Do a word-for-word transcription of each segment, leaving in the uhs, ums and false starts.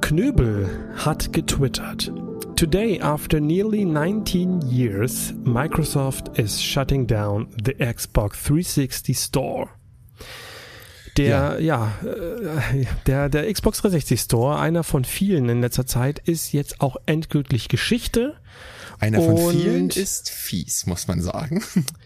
Knöbel hat getwittert. Today, after nearly nineteen years, Microsoft is shutting down the Xbox three sixty Store. Der, ja, ja der, der Xbox drei sechzig Store, einer von vielen in letzter Zeit, ist jetzt auch endgültig Geschichte. Einer von und vielen ist fies, muss man sagen.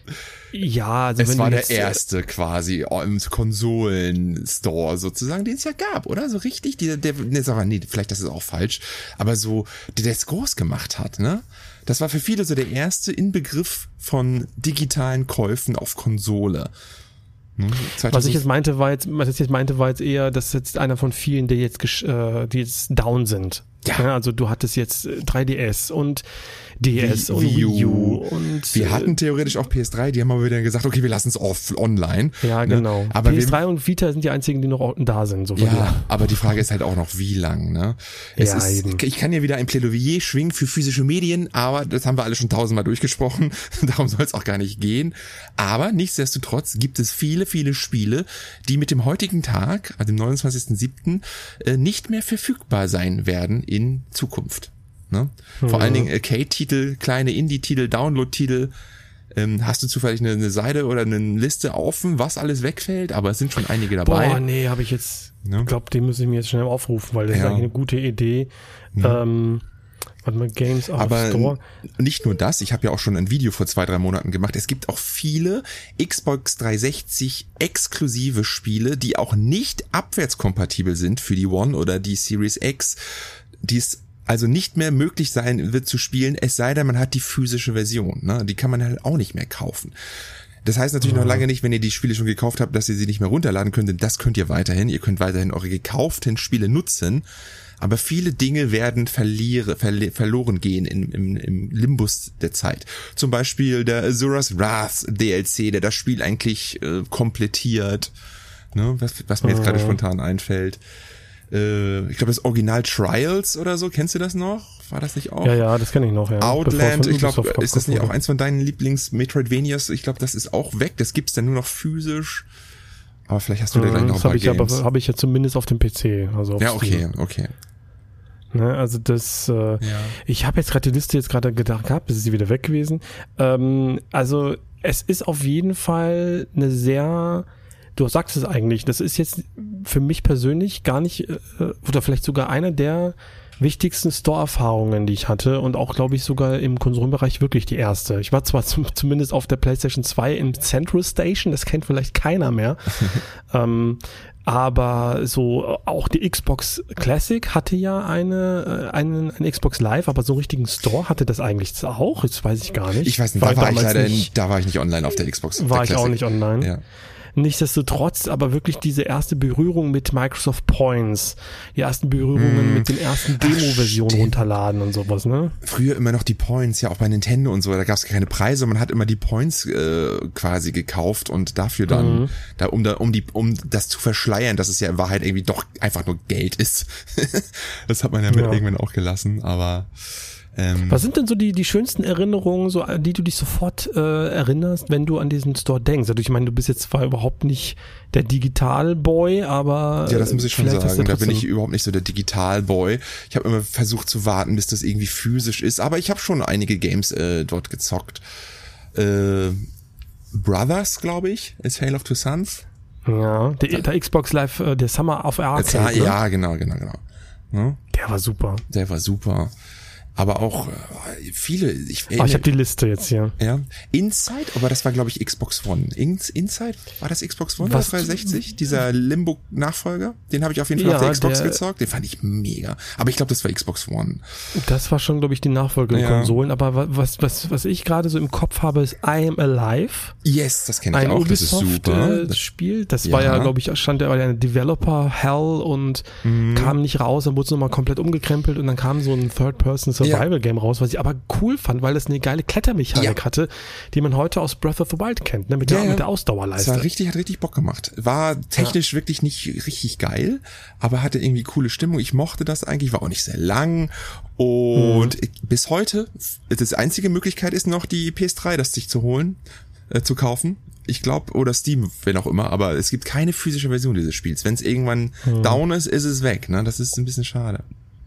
Ja, also es wenn war du der jetzt, erste quasi im Konsolen-Store sozusagen, den es ja gab, oder? So richtig, der, der, ne, sag mal, nee, vielleicht das ist auch falsch, aber so, der der es groß gemacht hat, ne? Das war für viele so der erste Inbegriff von digitalen Käufen auf Konsole. Hm, was ich jetzt meinte, war jetzt, was ich jetzt meinte, war jetzt eher, dass jetzt einer von vielen, die jetzt, äh, die jetzt down sind. Ja. Ja, also du hattest jetzt drei D S und D S Wii, und Wii U. Wii U und wir hatten theoretisch auch P S drei, die haben aber wieder gesagt, okay, wir lassen es off online. Ja, ne? genau. Aber P S drei wir, und Vita sind die einzigen, die noch da sind. So ja, aber die Frage ist halt auch noch, wie lang, ne? Es ja, ist, eben. Ich kann ja wieder ein Plädoyer schwingen für physische Medien, aber das haben wir alle schon tausendmal durchgesprochen. Darum soll es auch gar nicht gehen. Aber nichtsdestotrotz gibt es viele, viele Spiele, die mit dem heutigen Tag, also dem neunundzwanzigsten siebten nicht mehr verfügbar sein werden in Zukunft. Ne? Vor mhm. allen Dingen Arcade-Titel, kleine Indie-Titel, Download-Titel. Ähm, hast du zufällig eine, eine Seite oder eine Liste offen, was alles wegfällt? Aber es sind schon einige dabei. Boah, nee, habe ich jetzt, ich ne? glaube, den muss ich mir jetzt schnell aufrufen, weil das ja. ist eigentlich eine gute Idee. Ja. Ähm, warte mal, Games auf Aber Store. Nicht nur das, ich habe ja auch schon ein Video vor zwei, drei Monaten gemacht. Es gibt auch viele Xbox dreihundertsechzig exklusive Spiele, die auch nicht abwärtskompatibel sind für die One oder die Series X, die es also nicht mehr möglich sein wird zu spielen, es sei denn, man hat die physische Version. Ne? Die kann man halt auch nicht mehr kaufen. Das heißt natürlich ja. noch lange nicht, wenn ihr die Spiele schon gekauft habt, dass ihr sie nicht mehr runterladen könnt, denn das könnt ihr weiterhin. Ihr könnt weiterhin eure gekauften Spiele nutzen, aber viele Dinge werden verliere, verle- verloren gehen im, im, im Limbus der Zeit. Zum Beispiel der Azura's Wrath D L C, der das Spiel eigentlich äh, komplettiert, ne? was, was mir jetzt gerade spontan einfällt. Ich glaube, das Original Trials oder so, kennst du das noch? War das nicht auch? Ja, ja, das kenne ich noch, ja. Outland, ich glaube, ist das nicht auch eins von deinen Lieblings-Metroidvanias? Ich glaube, das ist auch weg, das gibt's dann nur noch physisch. Aber vielleicht hast du da gleich noch ein paar Games. Das habe ich aber, habe ich ja zumindest auf dem P C. Also auf ja, okay, Steam. okay. Ne, also das, äh, ja. ich habe jetzt gerade die Liste jetzt gerade gedacht gehabt, das ist sie wieder weg gewesen. Ähm, also es ist auf jeden Fall eine sehr... Du sagst es eigentlich, das ist jetzt für mich persönlich gar nicht, äh, oder vielleicht sogar eine der wichtigsten Store-Erfahrungen, die ich hatte und auch, glaube ich, sogar im Konsolenbereich wirklich die erste. Ich war zwar zum, zumindest auf der PlayStation zwei im Central Station, das kennt vielleicht keiner mehr, ähm, aber so auch die Xbox Classic hatte ja eine, einen, eine Xbox Live, aber so einen richtigen Store hatte das eigentlich auch, das weiß ich gar nicht. Ich weiß nicht, war da war ich leider nicht, da war ich nicht online auf der Xbox. War der ich auch nicht online. Ja. Nichtsdestotrotz, aber wirklich diese erste Berührung mit Microsoft Points, die ersten Berührungen mm. mit den ersten Demo-Versionen runterladen und sowas, ne? Früher immer noch die Points, ja auch bei Nintendo und so, da gab es keine Preise, man hat immer die Points äh, quasi gekauft und dafür dann, mm. da um da um die um das zu verschleiern, dass es ja in Wahrheit irgendwie doch einfach nur Geld ist. Das hat man ja mit ja. irgendwann auch gelassen, aber Ähm, Was sind denn so die die schönsten Erinnerungen, so an die du dich sofort äh, erinnerst, wenn du an diesen Store denkst? Also ich meine, du bist jetzt zwar überhaupt nicht der Digital-Boy, aber ja, das muss ich schon sagen. Da bin ich überhaupt nicht so der Digital-Boy. Ich habe immer versucht zu warten, bis das irgendwie physisch ist, aber ich habe schon einige Games äh, dort gezockt. Äh, Brothers, glaube ich, ist Tale of Two Sons. Ja, der, der Xbox Live, äh, der Summer of Arcade. Ja, ja, genau, genau, genau. Ja? Der war super. Der war super. Aber auch äh, viele. Ich, oh, ich habe die Liste jetzt hier. Ja. Inside, aber das war, glaube ich, Xbox One. In, Inside? War das Xbox One? Was? dreihundertsechzig? Dieser Limbo-Nachfolger? Den habe ich auf jeden Fall ja, auf der Xbox der, gezockt. Den fand ich mega. Aber ich glaube, das war Xbox One. Das war schon, glaube ich, die Nachfolger-Konsolen. Ja. Aber was, was, was ich gerade so im Kopf habe, ist I Am Alive. Yes, das kenne ich ein auch. Ubisoft, das ist super. Das Spiel. Das ja. war ja, glaube ich, stand ja eine Developer-Hell und mhm. kam nicht raus. Dann wurde es nochmal komplett umgekrempelt und dann kam so ein Third-Person Survival-Game ja. raus, was ich aber cool fand, weil das eine geile Klettermechanik ja. hatte, die man heute aus Breath of the Wild kennt, ne, mit, ja, der, mit der Ausdauerleiste. Das war richtig, hat richtig Bock gemacht. War technisch ja. wirklich nicht richtig geil, aber hatte irgendwie coole Stimmung. Ich mochte das eigentlich, war auch nicht sehr lang und mhm. bis heute, das einzige Möglichkeit ist noch die P S drei, das sich zu holen, äh, zu kaufen. Ich glaube, oder Steam, wenn auch immer, aber es gibt keine physische Version dieses Spiels. Wenn es irgendwann mhm. down ist, ist es weg, ne? Das ist ein bisschen schade.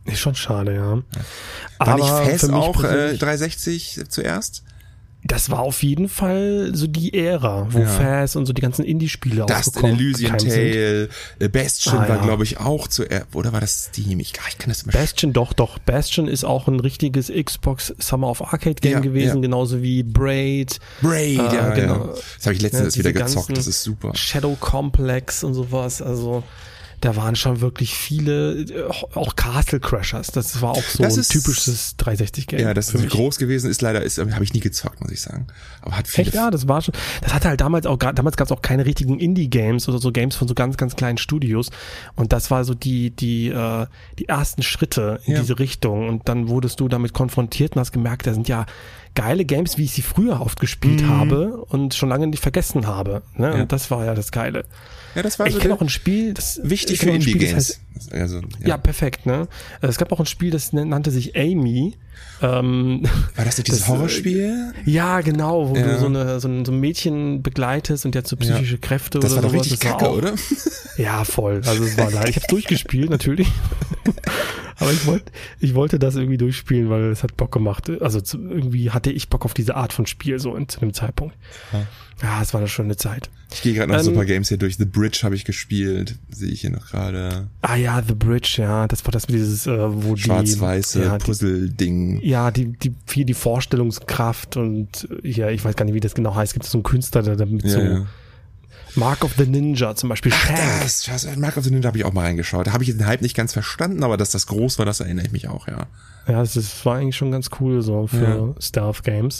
Ist schon schade, ja. War Aber nicht F A S für mich auch äh, persönlich- dreihundertsechzig zuerst? Das war auf jeden Fall so die Ära, wo Ja. F A S und so die ganzen Indie-Spiele Dust aufgekommen Elysian sind. Tale, äh, Bastion Ah, war, ja. glaube ich, auch zuerst, oder war das Steam? Ich, ich kann das immer Bastion, doch, doch. Bastion ist auch ein richtiges Xbox Summer of Arcade Game Ja, gewesen, ja. genauso wie Braid, Braid, Äh, ja, genau. ja. Das habe ich letztens Ja, erst wieder diese gezockt, ganzen das ist super. Shadow Complex und sowas. Also da waren schon wirklich viele, äh, auch Castle Crashers. Das war auch so Das ein ist- typisches dreihundertsechzig Game. Ja, das für ist mich. groß gewesen, ist leider, ist, habe ich nie gezockt, muss ich sagen. Aber hat viele. Echt, ja, das war schon, das hatte halt damals auch, gar- damals gab es auch keine richtigen Indie-Games oder so Games von so ganz, ganz kleinen Studios und das war so die, die, äh, die ersten Schritte in Ja. diese Richtung und dann wurdest du damit konfrontiert und hast gemerkt, da sind ja geile Games, wie ich sie früher oft gespielt Mhm. habe und schon lange nicht vergessen habe, ne? Ja. Und das war ja das Geile. Ja, das war Ich so kenne der- auch ein Spiel, das wichtig ich für kenn auch ein Spiel, das Indie-Games. heißt- Also, Ja. ja. perfekt, ne? Es gab auch ein Spiel, das nannte sich Amy. Ähm, War das nicht dieses das, äh, Horrorspiel? Ja, genau, wo Ja. du so, eine, so, ein, so ein Mädchen begleitest und die hat so psychische Kräfte Das oder war doch sowas. richtig Das war kacke, auch- oder? Ja, voll. Also es war leid. Ich habe durchgespielt, natürlich. Aber ich wollte ich wollte das irgendwie durchspielen, weil es hat Bock gemacht. Also zu, irgendwie hatte ich Bock auf diese Art von Spiel so in, zu dem Zeitpunkt. Ja. Ja, es war eine schöne Zeit. Ich gehe gerade noch Ähm, Super Games hier durch. The Bridge habe ich gespielt. Sehe ich hier noch gerade. Ah ja, The Bridge, ja. Das war das mit dieses, äh, wo die... Schwarz-weiße ja, die, Puzzle-Ding. ja, die, die, viel die Vorstellungskraft und äh, ja, ich weiß gar nicht, wie das genau heißt. Gibt es so einen Künstler, der damit Ja, so... ja. Mark of the Ninja zum Beispiel. Ach, Shank. das, das Mark of the Ninja habe ich auch mal reingeschaut. Da habe ich den Hype nicht ganz verstanden, aber dass das groß war, das erinnere ich mich auch, ja. Ja, das ist, war eigentlich schon ganz cool so für Ja. Stealth-Games.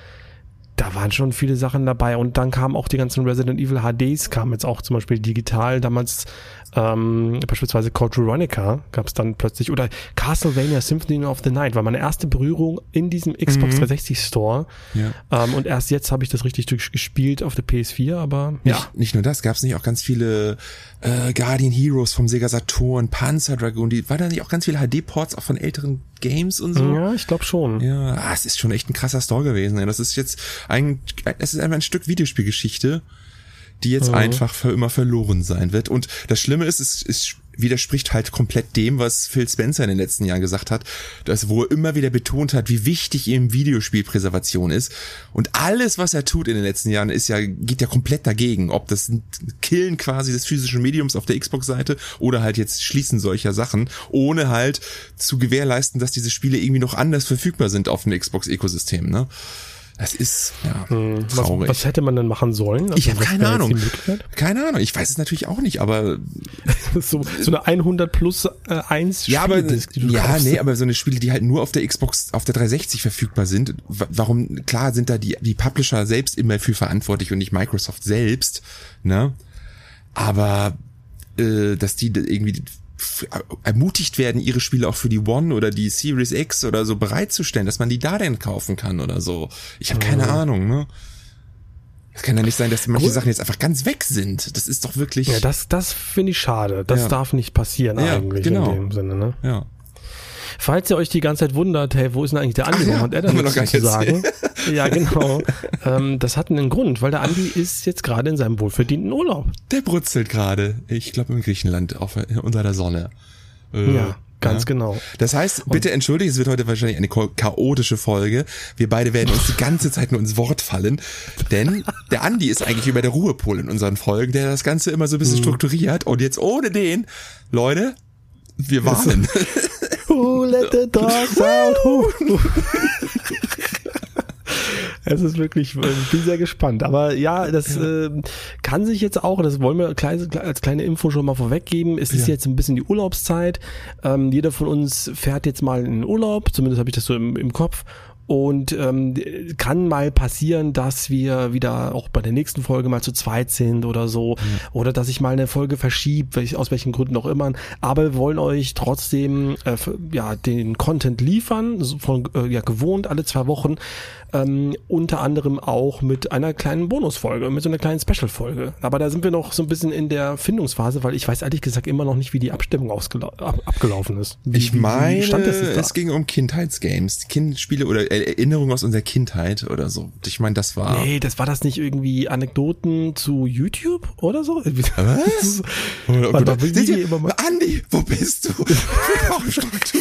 Da waren schon viele Sachen dabei und dann kamen auch die ganzen Resident Evil H Ds, kamen jetzt auch zum Beispiel digital. Damals ähm, beispielsweise Code Veronica gab es dann plötzlich oder Castlevania Symphony of the Night war meine erste Berührung in diesem Xbox Mhm. dreihundertsechzig Store. Ja. Ähm, und erst jetzt habe ich das richtig durchgespielt auf der P S vier, aber Nicht, ja. nicht nur das, gab es nicht auch ganz viele äh, Guardian Heroes vom Sega Saturn, Panzer Dragoon, die war da nicht auch ganz viele H D-Ports auch von älteren Games und so? Ja, ich glaube schon. Ja, ah, es ist schon echt ein krasser Store gewesen. Ey. Das ist jetzt ein, es ist einfach ein Stück Videospielgeschichte, die jetzt Mhm. einfach für immer verloren sein wird. Und das Schlimme ist, es, es widerspricht halt komplett dem, was Phil Spencer in den letzten Jahren gesagt hat, dass wo er immer wieder betont hat, wie wichtig ihm Videospielpräservation ist. Und alles, was er tut in den letzten Jahren, ist ja, geht ja komplett dagegen. Ob das ein Killen quasi des physischen Mediums auf der Xbox-Seite oder halt jetzt Schließen solcher Sachen, ohne halt zu gewährleisten, dass diese Spiele irgendwie noch anders verfügbar sind auf dem Xbox-Ökosystem, ne? Das ist, ja, Hm, was, traurig. was hätte man denn machen sollen? Also Ich habe was keine wäre jetzt Ahnung. die Möglichkeit? Keine Ahnung. Ich weiß es natürlich auch nicht, aber so, so eine hundert plus eins ja, aber Spieldisk, die du ja, kaufst. nee, aber so eine Spiele, die halt nur auf der Xbox, auf der dreihundertsechzig verfügbar sind. wa- Warum? Klar sind da die die Publisher selbst immer für verantwortlich und nicht Microsoft selbst, ne? Aber äh, dass die irgendwie f- ermutigt werden, ihre Spiele auch für die One oder die Series X oder so bereitzustellen, dass man die da denn kaufen kann oder so. Ich habe keine Ahnung, ne? Es kann ja nicht sein, dass manche Gut. Sachen jetzt einfach ganz weg sind. Das ist doch wirklich. Ja, das, das finde ich schade. Das Ja. darf nicht passieren Ja, eigentlich genau. in dem Sinne, ne? ja. Falls ihr euch die ganze Zeit wundert, hey, wo ist denn eigentlich der Andi? Ach ja, Warum hat er da haben wir nichts noch gar zu nicht sagen? Ja, genau. ähm, das hat einen Grund, weil der Andi ist jetzt gerade in seinem wohlverdienten Urlaub. Der brutzelt gerade. Ich glaube in Griechenland auf, unter der Sonne. Äh, Ja, ganz ja. genau. Das heißt, bitte entschuldigt, es wird heute wahrscheinlich eine cha- chaotische Folge. Wir beide werden uns die ganze Zeit nur ins Wort fallen, denn der Andi ist eigentlich über der Ruhepol in unseren Folgen, der das Ganze immer so ein bisschen Mhm. strukturiert und jetzt ohne den, Leute, wir warnen. Who let the dogs out? Who? Es ist wirklich, ich bin sehr gespannt. Aber ja, das äh, kann sich jetzt auch, das wollen wir kleine, als kleine Info schon mal vorweggeben, es ist Ja. jetzt ein bisschen die Urlaubszeit. Ähm, jeder von uns fährt jetzt mal in den Urlaub, zumindest habe ich das so im, im Kopf. Und ähm, kann mal passieren, dass wir wieder auch bei der nächsten Folge mal zu zweit sind oder so. Oder dass ich mal eine Folge verschiebe, welch, aus welchen Gründen auch immer. Aber wir wollen euch trotzdem äh, f- ja den Content liefern, so von äh, ja gewohnt alle zwei Wochen. Ähm, unter anderem auch mit einer kleinen Bonusfolge, mit so einer kleinen Special-Folge. Aber da sind wir noch so ein bisschen in der Findungsphase, weil ich weiß ehrlich gesagt immer noch nicht, wie die Abstimmung ausgela- ab abgelaufen ist. Wie, Ich wie- wie meine, stand das jetzt da? es ging um Kindheitsgames, Kindspiele oder Erinnerungen aus unserer Kindheit oder so. Ich meine, das war... Nee, das war das nicht irgendwie Anekdoten zu YouTube oder so? Was? Oh, Gott, da will sind die die, immer mal- Andi, wo bist du? Warum schreibst du?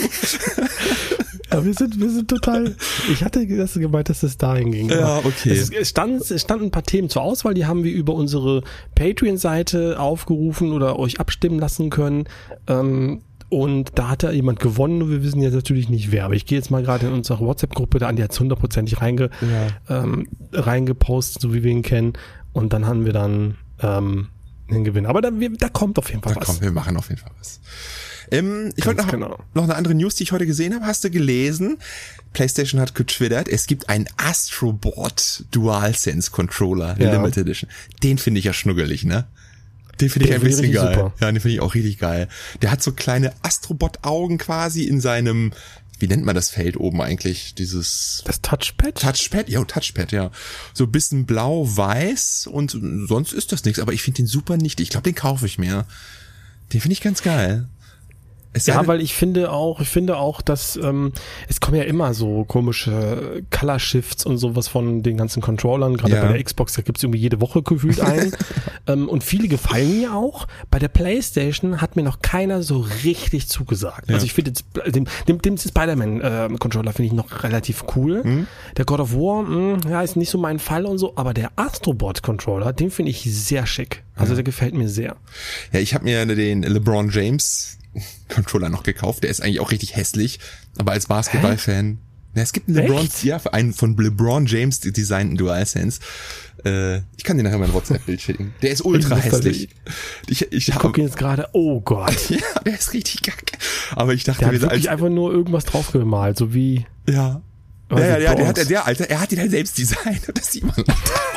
Ja, wir sind, wir sind total, ich hatte das gemeint, dass es dahin ging. Ja, okay. Es, es, stand, es standen ein paar Themen zur Auswahl, die haben wir über unsere Patreon-Seite aufgerufen oder euch abstimmen lassen können. Ähm, und da hat ja jemand gewonnen und wir wissen jetzt natürlich nicht wer. Aber ich gehe jetzt mal gerade in unsere WhatsApp-Gruppe, da Andi hat es hundertprozentig reinge, ja. ähm, reingepostet, so wie wir ihn kennen. Und dann haben wir dann ähm, einen Gewinn. Aber da, wir, da kommt auf jeden Fall da was. Kommt, wir machen auf jeden Fall was. Ähm, ich wollte noch, genau. noch eine andere News, die ich heute gesehen habe. Hast du gelesen? PlayStation hat getwittert, es gibt einen Astrobot DualSense Controller, ja. Limited Edition. Den finde ich ja schnuggelig, ne? Den finde ich Den ein find bisschen ich geil. super. Ja, den finde ich auch richtig geil. Der hat so kleine Astrobot-Augen quasi in seinem, wie nennt man das Feld oben eigentlich? Dieses... Das Touchpad? Touchpad, ja, Touchpad, ja. So ein bisschen blau-weiß und sonst ist das nichts. Aber ich finde den super nicht. Ich glaube, den kaufe ich mir. Den finde ich ganz geil. Es Ja, eine, weil ich finde auch, ich finde auch, dass ähm, es kommen ja immer so komische Color Shifts und sowas von den ganzen Controllern, gerade ja. bei der Xbox, da gibt's irgendwie jede Woche gefühlt einen. ähm, und viele gefallen mir auch. Bei der PlayStation hat mir noch keiner so richtig zugesagt. Ja. Also ich finde jetzt, dem, dem, dem Spider-Man-Controller äh, finde ich noch relativ cool. Mhm. Der God of War, mh, ja, ist nicht so mein Fall und so, aber der Astrobot-Controller, den finde ich sehr schick. Also ja. der gefällt mir sehr. Ja, ich habe mir den LeBron James Controller noch gekauft. Der ist eigentlich auch richtig hässlich, aber als Basketball-Fan. Ja, es gibt einen LeBron, Echt? ja, einen von LeBron James designten DualSense. Äh, ich kann dir nachher mal ein WhatsApp-Bild schicken. Der ist ultra ich hässlich. Ich, ich, ich gucke jetzt gerade, oh Gott. Ja, der ist richtig kacke. Aber ich dachte, der hat wir wirklich als, einfach nur irgendwas drauf gemalt, so wie... Ja. Ja, ja, ja, der hat, der Alter, er hat ihn halt selbst designt. Das sieht man halt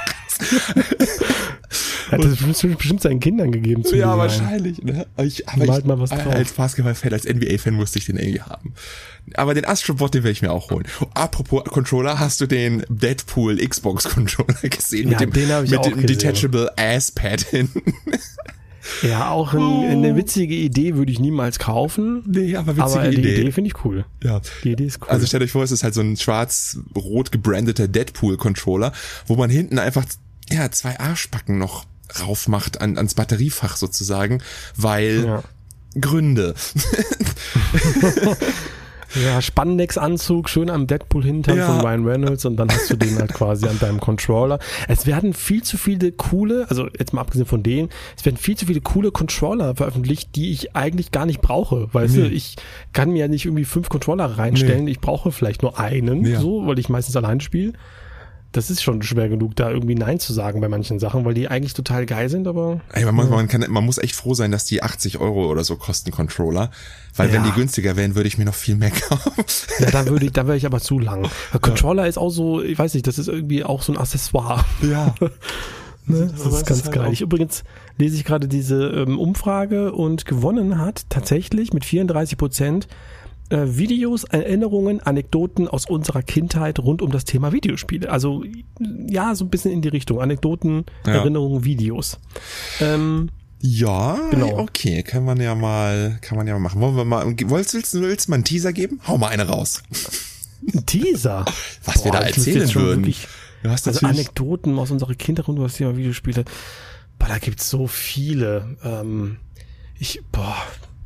Er hat das bestimmt seinen Kindern gegeben zu Ja, design. wahrscheinlich. Ne? Ich, aber Malt ich, mal was drauf. Als Basketball-Fan, als N B A-Fan musste ich den irgendwie haben. Aber den Astrobot, den werde ich mir auch holen. Apropos Controller, hast du den Deadpool Xbox-Controller gesehen? Ja, mit dem, den habe ich mit auch dem gesehen. Detachable Ass-Pad hinten. Ja, auch ein, eine witzige Idee würde ich niemals kaufen. Nee, aber witzige aber die Idee. Idee finde ich cool. Ja. Die Idee ist cool. Also stellt euch vor, es ist halt so ein schwarz-rot gebrandeter Deadpool-Controller, wo man hinten einfach ja zwei Arschbacken noch raufmacht an, ans Batteriefach sozusagen, weil ja. Gründe. Ja, Spandex-Anzug, schön am Deadpool-Hintern Ja. von Ryan Reynolds und dann hast du den halt quasi an deinem Controller. Es werden viel zu viele coole, also jetzt mal abgesehen von denen, es werden viel zu viele coole Controller veröffentlicht, die ich eigentlich gar nicht brauche. Weißt Nee. du, ich kann mir ja nicht irgendwie fünf Controller reinstellen, Nee. ich brauche vielleicht nur einen, Ja. so, weil ich meistens allein spiele. Das ist schon schwer genug, da irgendwie Nein zu sagen bei manchen Sachen, weil die eigentlich total geil sind, aber... Ey, man, muss, man, kann, man muss echt froh sein, dass die achtzig Euro oder so kosten, Controller. Weil Ja. wenn die günstiger wären, würde ich mir noch viel mehr kaufen. Ja, da würde ich, da wäre ich aber zu lang. Der Controller ist auch so, ich weiß nicht, das ist irgendwie auch so ein Accessoire. Ja. Ne? Das Aber ist es ganz ist halt geil. auch- Ich übrigens lese ich gerade diese ähm, Umfrage und gewonnen hat tatsächlich mit vierunddreißig Prozent äh, Videos, Erinnerungen, Anekdoten aus unserer Kindheit rund um das Thema Videospiele. Also ja, so ein bisschen in die Richtung. Anekdoten, Ja. Erinnerungen, Videos. Ähm, Ja, Genau. okay, kann man ja mal, kann man ja mal machen. Wollen wir mal, willst, willst, willst du mal einen Teaser geben? Hau mal eine raus. ein Teaser. Was wir da Boah, ich müsste erzählen jetzt schon würden. wirklich- Du hast Also natürlich, Anekdoten aus unserer Kindheit rund um das Thema Videospiele. Boah, da gibt's so viele. Ähm, ich, boah,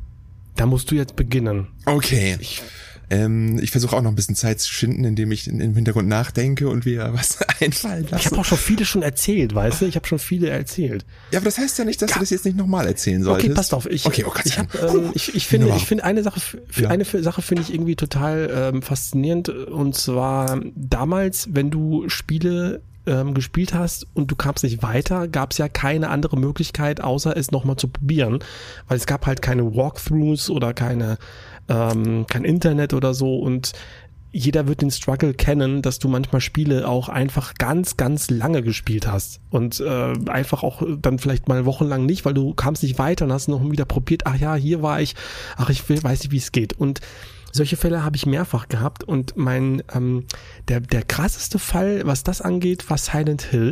da musst du jetzt beginnen. okay. Ich, Ähm, ich versuche auch noch ein bisschen Zeit zu schinden, indem ich in, im Hintergrund nachdenke und wir was einfallen ich lassen. habe auch schon viele schon erzählt, weißt du? Ich habe schon viele erzählt. Ja, aber das heißt ja nicht, dass du das jetzt nicht nochmal erzählen solltest. Okay, passt auf. Ich, okay, oh Gott, ich, hab, ähm, ich, ich finde, Wunderbar. ich finde eine Sache, für Ja. eine Sache finde ich irgendwie total ähm, faszinierend. Und zwar damals, wenn du Spiele ähm, gespielt hast und du kamst nicht weiter, gab es ja keine andere Möglichkeit, außer es nochmal zu probieren, weil es gab halt keine Walkthroughs oder keine ähm, kein Internet oder so und jeder wird den Struggle kennen, dass du manchmal Spiele auch einfach ganz, ganz lange gespielt hast und äh, einfach auch dann vielleicht mal wochenlang nicht, weil du kamst nicht weiter und hast noch wieder probiert, ach ja, hier war ich, ach ich will, weiß nicht, wie es geht. Und solche Fälle habe ich mehrfach gehabt und mein ähm, der der krasseste Fall, was das angeht, war Silent Hill.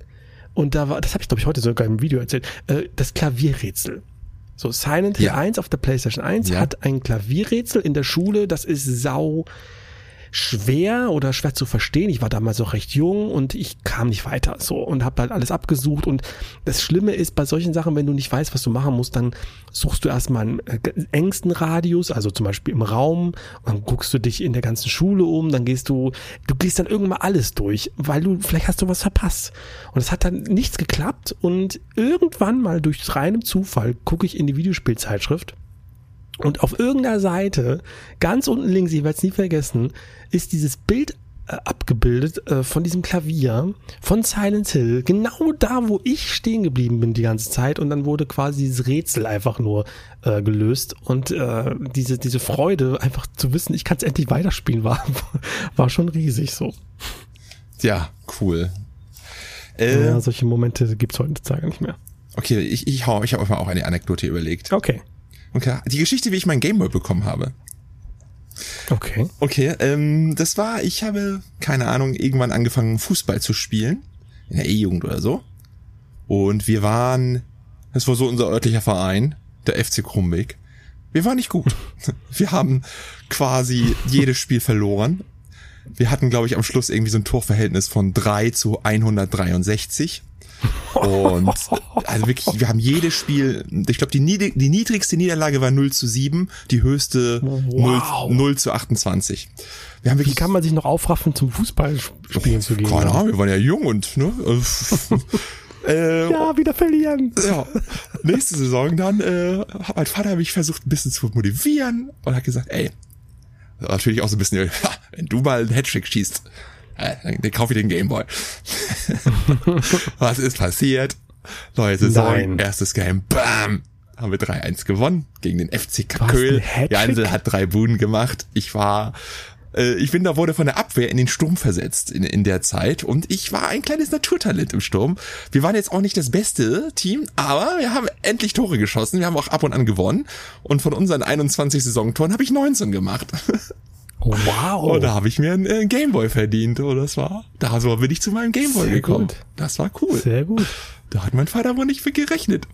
Und da war, das habe ich glaube ich heute sogar im Video erzählt, äh, das Klavierrätsel. So, Silent Hill Ja. eins auf der PlayStation eins Ja. hat ein Klavierrätsel in der Schule, das ist sau, schwer oder schwer zu verstehen. Ich war damals auch recht jung und ich kam nicht weiter so und habe halt alles abgesucht. Und das Schlimme ist bei solchen Sachen, wenn du nicht weißt, was du machen musst, dann suchst du erstmal einen engsten Radius, also zum Beispiel im Raum, und dann guckst du dich in der ganzen Schule um, dann gehst du, du gehst dann irgendwann alles durch, weil du, vielleicht hast du was verpasst. Und es hat dann nichts geklappt und irgendwann mal durch reinem Zufall gucke ich in die Videospielzeitschrift. Und auf irgendeiner Seite, ganz unten links, ich werde es nie vergessen, ist dieses Bild äh, abgebildet äh, von diesem Klavier von Silent Hill, genau da, wo ich stehen geblieben bin die ganze Zeit. Und dann wurde quasi dieses Rätsel einfach nur äh, gelöst. Und äh, diese diese Freude, einfach zu wissen, ich kann es endlich weiterspielen, war, war schon riesig so. Ja, cool. Äh, ja, solche Momente gibt's heutzutage nicht mehr. Okay, ich, ich, hau, ich habe euch mal auch eine Anekdote überlegt. Okay. Okay, die Geschichte, wie ich mein Gameboy bekommen habe. Okay. Okay, ähm, das war, ich habe, keine Ahnung, irgendwann angefangen, Fußball zu spielen. In der E-Jugend oder so. Und wir waren, das war so unser örtlicher Verein, der F C Krumbeck. Wir waren nicht gut. Wir haben quasi jedes Spiel verloren. Wir hatten, glaube ich, am Schluss irgendwie so ein Torverhältnis von drei zu hundertdreiundsechzig. Und also wirklich, wir haben jedes Spiel, ich glaube, die, niedrig, die niedrigste Niederlage war null zu sieben, die höchste wow. null zu achtundzwanzig. Wir haben wirklich, wie kann man sich noch aufraffen, zum Fußballspielen zu gehen? Keine Ahnung, wir waren ja jung und ne. äh, ja, wieder verlieren. Ja, nächste Saison dann äh, hat mein Vater mich versucht ein bisschen zu motivieren und hat gesagt, ey, natürlich auch so ein bisschen, wenn du mal einen Hattrick schießt, dann, dann kauf ich den Gameboy. Was ist passiert? Neue Saison, Nein. erstes Game, bam, haben wir drei eins gewonnen gegen den F C Köhl. Jansel hat drei Buden gemacht. Ich war, äh, ich bin da wurde von der Abwehr in den Sturm versetzt in, in der Zeit und ich war ein kleines Naturtalent im Sturm. Wir waren jetzt auch nicht das beste Team, aber wir haben endlich Tore geschossen. Wir haben auch ab und an gewonnen und von unseren einundzwanzig Saisontoren habe ich neunzehn gemacht. Oh, wow. Und da habe ich mir einen äh, Gameboy verdient. Oh, das war, da so bin ich zu meinem Gameboy Sehr gekommen. Gut. Das war cool. Sehr gut. Da hat mein Vater wohl nicht für gerechnet.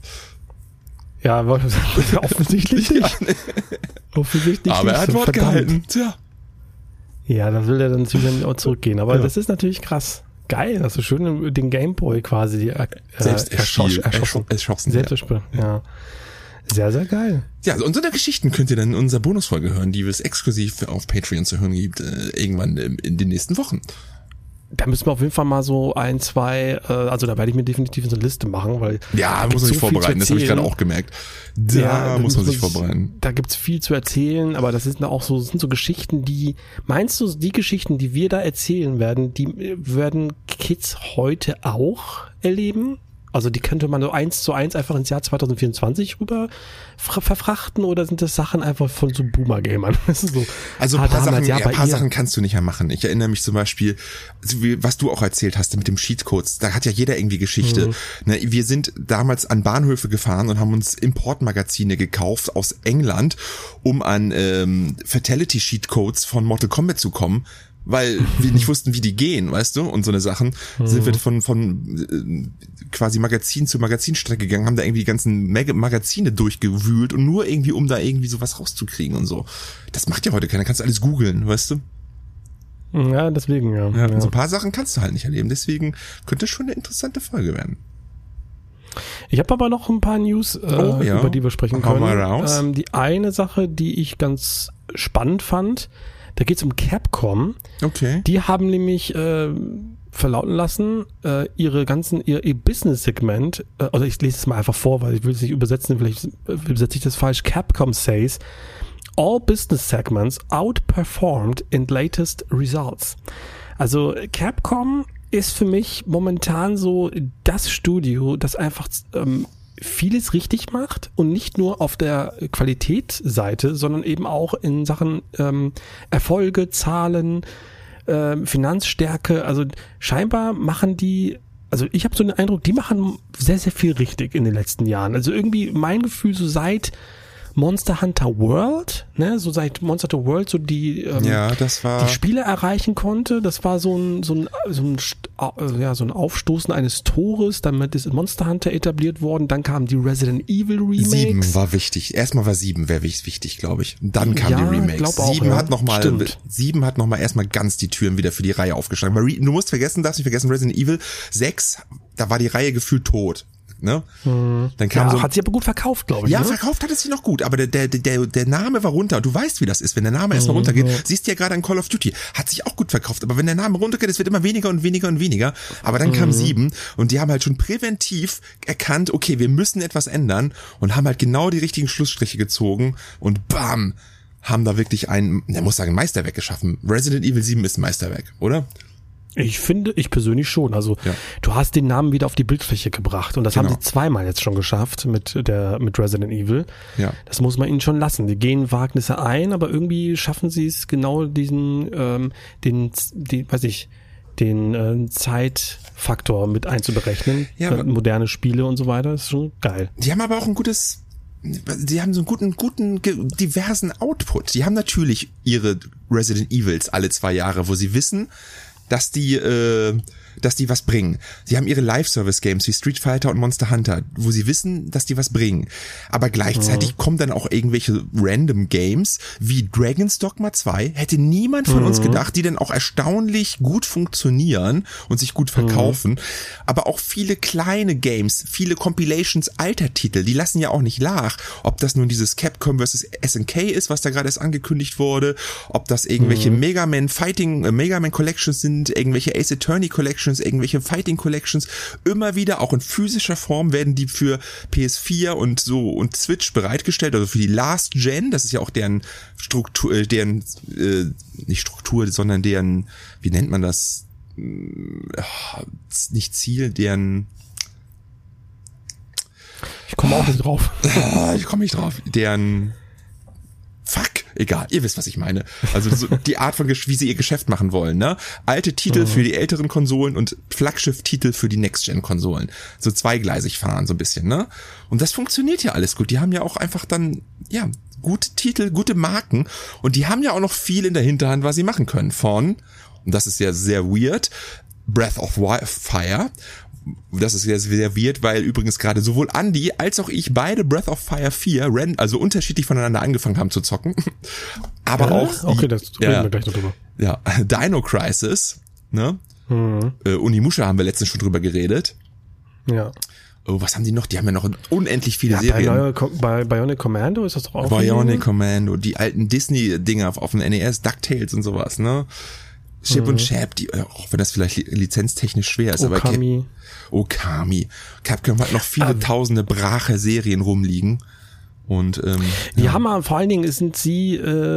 Ja, aber offensichtlich nicht. Ja, nee. Offensichtlich aber er hat Wort Verdammt. gehalten. Tja. Ja, da will er dann natürlich auch zurückgehen. Aber ja. das ist natürlich krass. Geil, also schön den Gameboy quasi äh, selbst erschossen. erschossen. erschossen Selbst erschossen, ja. ja. Sehr, sehr geil. Ja, also unsere Geschichten könnt ihr dann in unserer Bonusfolge hören, die es exklusiv auf Patreon zu hören gibt, äh, irgendwann in, in den nächsten Wochen. Da müssen wir auf jeden Fall mal so ein, zwei, äh, also da werde ich mir definitiv so eine Liste machen, weil ja, muss man sich so vorbereiten, das habe ich gerade auch gemerkt. Da ja, muss man sich vorbereiten. Da gibt's viel zu erzählen, aber das sind auch so, das sind so Geschichten, die, meinst du, die Geschichten, die wir da erzählen werden, die werden Kids heute auch erleben? Also die könnte man so eins zu eins einfach ins Jahr zwanzig vierundzwanzig rüber verfrachten oder sind das Sachen einfach von so Boomer-Gamern? So, also ein paar, Sachen, ja, ein paar Sachen kannst du nicht mehr machen. Ich erinnere mich zum Beispiel, was du auch erzählt hast mit dem Cheatcodes, da hat ja jeder irgendwie Geschichte. Mhm. Wir sind damals an Bahnhöfe gefahren und haben uns Importmagazine gekauft aus England, um an ähm, Fatality-Cheatcodes von Mortal Kombat zu kommen. Weil wir nicht wussten, wie die gehen, weißt du, und so eine Sachen, mhm. sind wir von von äh, quasi Magazin zu Magazinstrecke gegangen, haben da irgendwie die ganzen Mag- Magazine durchgewühlt und nur irgendwie, um da irgendwie sowas rauszukriegen und so. Das macht ja heute keiner, kannst du alles googeln, weißt du? Ja, deswegen, ja. ja, ja. So ein paar Sachen kannst du halt nicht erleben, deswegen könnte es schon eine interessante Folge werden. Ich habe aber noch ein paar News, äh, oh, ja. über die wir sprechen Hau können. Mal raus. Ähm, die eine Sache, die ich ganz spannend fand, da geht's um Capcom. Okay. Die haben nämlich äh, verlauten lassen, äh, ihre ganzen, ihr, ihr Business-Segment, äh, also ich lese es mal einfach vor, weil ich will es nicht übersetzen, vielleicht übersetze ich das falsch. Capcom says, all business segments outperformed in latest results. Also Capcom ist für mich momentan so das Studio, das einfach ähm, vieles richtig macht und nicht nur auf der Qualitätsseite, sondern eben auch in Sachen ähm, Erfolge, Zahlen, ähm, Finanzstärke. Also scheinbar machen die, also ich habe so den Eindruck, die machen sehr, sehr viel richtig in den letzten Jahren. Also irgendwie mein Gefühl, so seit Monster Hunter World, ne, so seit Monster Hunter World so die, ähm, ja, das war die Spiele erreichen konnte. Das war so ein, so ein, so ein, ja, so ein Aufstoßen eines Tores, damit ist Monster Hunter etabliert worden. Dann kamen die Resident Evil Remakes. Sieben war wichtig. Erstmal war sieben, wäre wichtig, glaube ich. Und dann kamen ja, die Remakes. Auch, sieben ja. hat nochmal, Stimmt. sieben hat nochmal erstmal ganz die Türen wieder für die Reihe aufgeschlagen. Weil du musst vergessen, darfst nicht vergessen, Resident Evil sechs, da war die Reihe gefühlt tot. Ne? Hm. Dann kam ja, so, hat sie aber gut verkauft, glaube ich. Ja, ne? verkauft hat es sie noch gut, aber der, der, der, der Name war runter. Du weißt, wie das ist, wenn der Name erstmal mhm. runtergeht. Siehst du ja gerade an Call of Duty, hat sich auch gut verkauft, aber wenn der Name runtergeht, es wird immer weniger und weniger und weniger. Aber dann mhm. kam sieben und die haben halt schon präventiv erkannt, okay, wir müssen etwas ändern und haben halt genau die richtigen Schlussstriche gezogen und bam, haben da wirklich ein, man muss sagen, Meisterwerk geschaffen. Resident Evil sieben ist ein Meisterwerk, oder? Ich finde, ich persönlich schon. Also ja. du hast den Namen wieder auf die Bildfläche gebracht und das genau. haben sie zweimal jetzt schon geschafft mit der mit Resident Evil. Ja. Das muss man ihnen schon lassen. Die gehen Wagnisse ein, aber irgendwie schaffen sie es genau diesen, ähm, den, die, weiß ich, den äh, Zeitfaktor mit einzuberechnen. Ja, äh, moderne Spiele und so weiter. Das ist schon geil. Die haben aber auch ein gutes Sie haben so einen guten, guten, diversen Output. Die haben natürlich ihre Resident Evils alle zwei Jahre, wo sie wissen, dass die, äh, dass die was bringen. Sie haben ihre Live-Service-Games wie Street Fighter und Monster Hunter, wo sie wissen, dass die was bringen. Aber gleichzeitig mhm. kommen dann auch irgendwelche random Games wie Dragon's Dogma zwei. Hätte niemand von mhm. uns gedacht, die dann auch erstaunlich gut funktionieren und sich gut verkaufen. Mhm. Aber auch viele kleine Games, viele Compilations alter Titel, die lassen ja auch nicht nach. Ob das nun dieses Capcom versus S N K ist, was da gerade erst angekündigt wurde, ob das irgendwelche mhm. Mega Man Fighting, äh, Mega Man Collections sind, irgendwelche Ace Attorney Collections, irgendwelche Fighting Collections, immer wieder, auch in physischer Form, werden die für P S vier und so und Switch bereitgestellt, also für die Last Gen, das ist ja auch deren Struktur, äh, deren, äh, nicht Struktur, sondern deren, wie nennt man das, äh, nicht Ziel, deren ich komme auch nicht drauf. ich komme nicht drauf, deren Fuck, egal, ihr wisst, was ich meine. Also so die Art von, wie sie ihr Geschäft machen wollen, ne? Alte Titel mhm. für die älteren Konsolen und Flaggschiff-Titel für die Next-Gen-Konsolen. So zweigleisig fahren so ein bisschen, ne? Und das funktioniert ja alles gut. Die haben ja auch einfach dann, ja, gute Titel, gute Marken und die haben ja auch noch viel in der Hinterhand, was sie machen können. Von, und das ist ja sehr weird, Breath of Fire. Das ist sehr, sehr weird, weil übrigens gerade sowohl Andy als auch ich beide Breath of Fire vier, also unterschiedlich voneinander angefangen haben zu zocken. Aber ja, auch, okay, das reden ja, wir gleich noch drüber. Ja, Dino Crisis, ne? Mhm. Äh, Unimusha haben wir letztens schon drüber geredet. Ja. Oh, was haben die noch? Die haben ja noch unendlich viele ja, Serien. Bei, bei Bionic Commando ist das doch auch. Bionic Commando, die alten Disney-Dinger auf, auf dem N E S, DuckTales und sowas, ne? Chip mhm. und Chap, die, auch wenn das vielleicht lizenztechnisch schwer ist, Okami. aber Cap- Okami. Capcom hat noch viele ähm. tausende brache Serien rumliegen. Und ähm, die ja. haben vor allen Dingen sind sie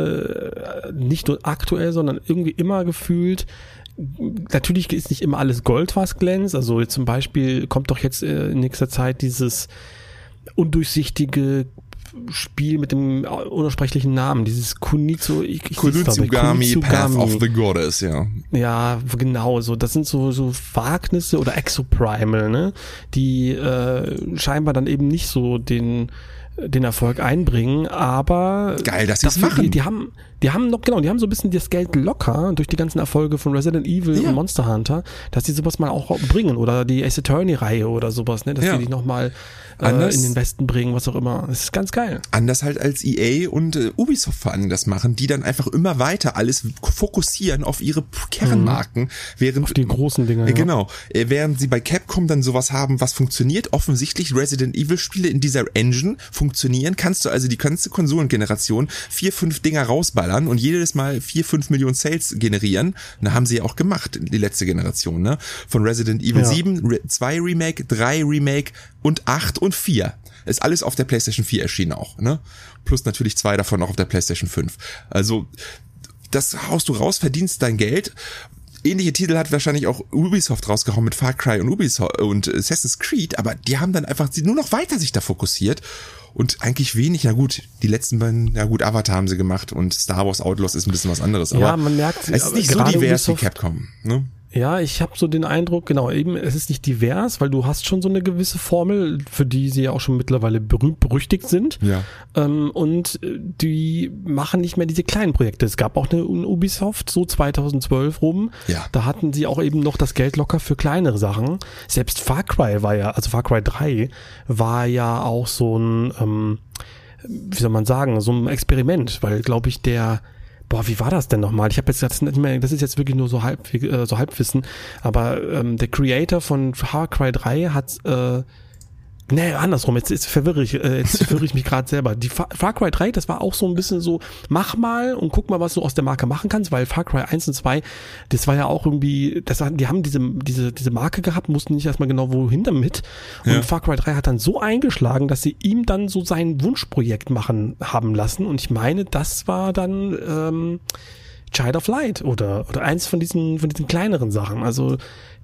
äh, nicht nur aktuell, sondern irgendwie immer gefühlt. Natürlich ist nicht immer alles Gold, was glänzt. Also jetzt zum Beispiel kommt doch jetzt in nächster Zeit dieses undurchsichtige Spiel mit dem unaussprechlichen Namen, dieses Kunitsu, ich, ich Kunitsugami, Path of the Goddess, ja. Ja, genau, so, das sind so, so Wagnisse oder Exoprimal, ne, die, äh, scheinbar dann eben nicht so den, den Erfolg einbringen, aber geil, dass sie es machen. Die, die haben, die haben noch, genau, die haben so ein bisschen das Geld locker durch die ganzen Erfolge von Resident Evil ja. und Monster Hunter, dass die sowas mal auch bringen oder die Ace Attorney Reihe oder sowas, ne, dass ja. die die nochmal äh, in den Westen bringen, was auch immer. Das ist ganz geil. Anders halt als E A und äh, Ubisoft vor allem das machen, die dann einfach immer weiter alles fokussieren auf ihre Kernmarken, mhm. während auf die großen Dinger. Äh, genau, äh, während sie bei Capcom dann sowas haben, was funktioniert. Offensichtlich Resident Evil Spiele in dieser Engine funktionieren. Kannst du also die ganze Konsolengeneration vier, fünf Dinger rausballern und jedes Mal vier, fünf Millionen Sales generieren. Da haben sie ja auch gemacht, die letzte Generation, ne? Von Resident Evil ja. sieben, zwei Remake, drei Remake und acht und vier. Ist alles auf der PlayStation vier erschienen auch, ne? Plus natürlich zwei davon auch auf der PlayStation fünf. Also, das haust du raus, verdienst dein Geld. Ähnliche Titel hat wahrscheinlich auch Ubisoft rausgehauen mit Far Cry und Ubisoft und Assassin's Creed, aber die haben dann einfach nur noch weiter sich da fokussiert und eigentlich wenig, na gut, die letzten beiden, na gut, Avatar haben sie gemacht und Star Wars Outlaws ist ein bisschen was anderes, aber ja, man merkt, es ist nicht so divers wie Capcom, ne? Ja, ich habe so den Eindruck, genau, eben, es ist nicht divers, weil du hast schon so eine gewisse Formel, für die sie ja auch schon mittlerweile berühmt, berüchtigt sind. Ja. Ähm, und die machen nicht mehr diese kleinen Projekte. Es gab auch eine Ubisoft, so zweitausendzwölf rum. Ja. Da hatten sie auch eben noch das Geld locker für kleinere Sachen. Selbst Far Cry war ja, also Far Cry drei war ja auch so ein, ähm, wie soll man sagen, so ein Experiment, weil, glaube ich, der Boah, wie war das denn nochmal? Ich habe jetzt das nicht mehr, das ist jetzt wirklich nur so halb, äh, so Halbwissen, aber ähm, der Creator von Far Cry drei hat, äh, nee, andersrum, jetzt, jetzt verwirre ich, äh, jetzt verwirre ich mich gerade selber. Die Far, Far Cry drei, das war auch so ein bisschen so, mach mal und guck mal, was du aus der Marke machen kannst, weil Far Cry eins und zwei, das war ja auch irgendwie, das war, die haben diese, diese, diese Marke gehabt, mussten nicht erstmal genau wohin damit. Und ja. Far Cry drei hat dann so eingeschlagen, dass sie ihm dann so sein Wunschprojekt machen haben lassen. Und ich meine, das war dann ähm, Child of Light oder oder eins von diesen von diesen kleineren Sachen. Also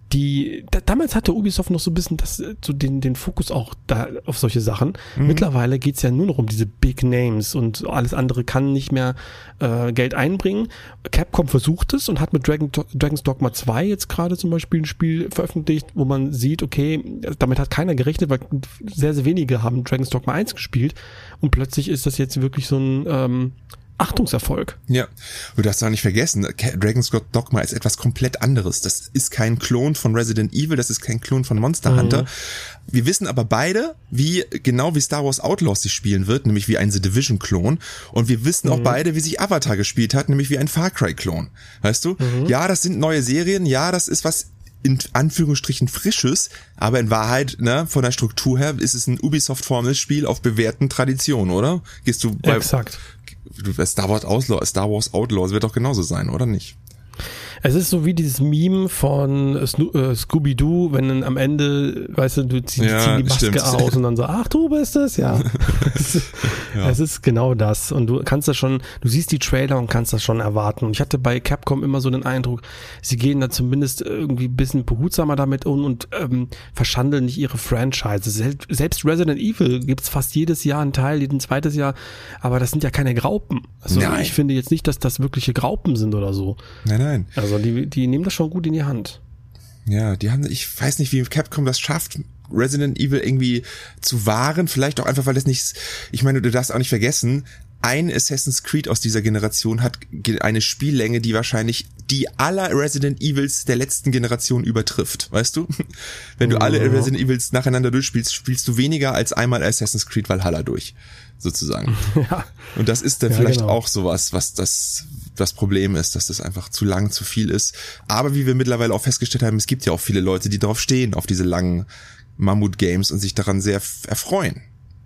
die da, damals hatte Ubisoft noch so ein bisschen das so den den Fokus auch da auf solche Sachen. Mhm. Mittlerweile geht's ja nur noch um diese Big Names und alles andere kann nicht mehr äh, Geld einbringen. Capcom versucht es und hat mit Dragon, Dragon's Dogma zwei jetzt gerade zum Beispiel ein Spiel veröffentlicht, wo man sieht, okay, damit hat keiner gerechnet, weil sehr, sehr wenige haben Dragon's Dogma eins gespielt und plötzlich ist das jetzt wirklich so ein ähm, Achtungserfolg. Ja, du darfst auch nicht vergessen, Dragon's Dogma ist etwas komplett anderes. Das ist kein Klon von Resident Evil, das ist kein Klon von Monster mhm. Hunter. Wir wissen aber beide, wie genau wie Star Wars Outlaws sich spielen wird, nämlich wie ein The Division-Klon. Und wir wissen mhm. auch beide, wie sich Avatar gespielt hat, nämlich wie ein Far Cry-Klon. Weißt du? Mhm. Ja, das sind neue Serien, ja, das ist was in Anführungsstrichen Frisches, aber in Wahrheit, ne, von der Struktur her ist es ein Ubisoft-Formel-Spiel auf bewährten Traditionen, oder? Gehst du bei Exakt. Star Wars Outlaws, Star Wars Outlaws wird doch genauso sein, oder nicht? Es ist so wie dieses Meme von Sno- äh, Scooby-Doo, wenn dann am Ende, weißt du, du ziehst ja, die Maske stimmt. aus und dann so, ach, du bist es, ja. es, ja. Es ist genau das. Und du kannst das schon, du siehst die Trailer und kannst das schon erwarten. Und ich hatte bei Capcom immer so den Eindruck, sie gehen da zumindest irgendwie ein bisschen behutsamer damit um und ähm, verschandeln nicht ihre Franchise. Selbst, selbst Resident Evil gibt's fast jedes Jahr einen Teil, jeden zweites Jahr, aber das sind ja keine Graupen. Also nein. Ich finde jetzt nicht, dass das wirkliche Graupen sind oder so. Nein, nein. Also die, die nehmen das schon gut in die Hand. Ja, die haben, ich weiß nicht, wie Capcom das schafft, Resident Evil irgendwie zu wahren. Vielleicht auch einfach, weil das nicht, ich meine, du darfst auch nicht vergessen, ein Assassin's Creed aus dieser Generation hat eine Spiellänge, die wahrscheinlich die aller Resident Evils der letzten Generation übertrifft, weißt du? Wenn du alle Resident Evils nacheinander durchspielst, spielst du weniger als einmal Assassin's Creed Valhalla durch, sozusagen. Ja. Und das ist dann ja, vielleicht genau. auch sowas, was das das Problem ist, dass das einfach zu lang, zu viel ist. Aber wie wir mittlerweile auch festgestellt haben, es gibt ja auch viele Leute, die drauf stehen, auf diese langen Mammut-Games und sich daran sehr erfreuen.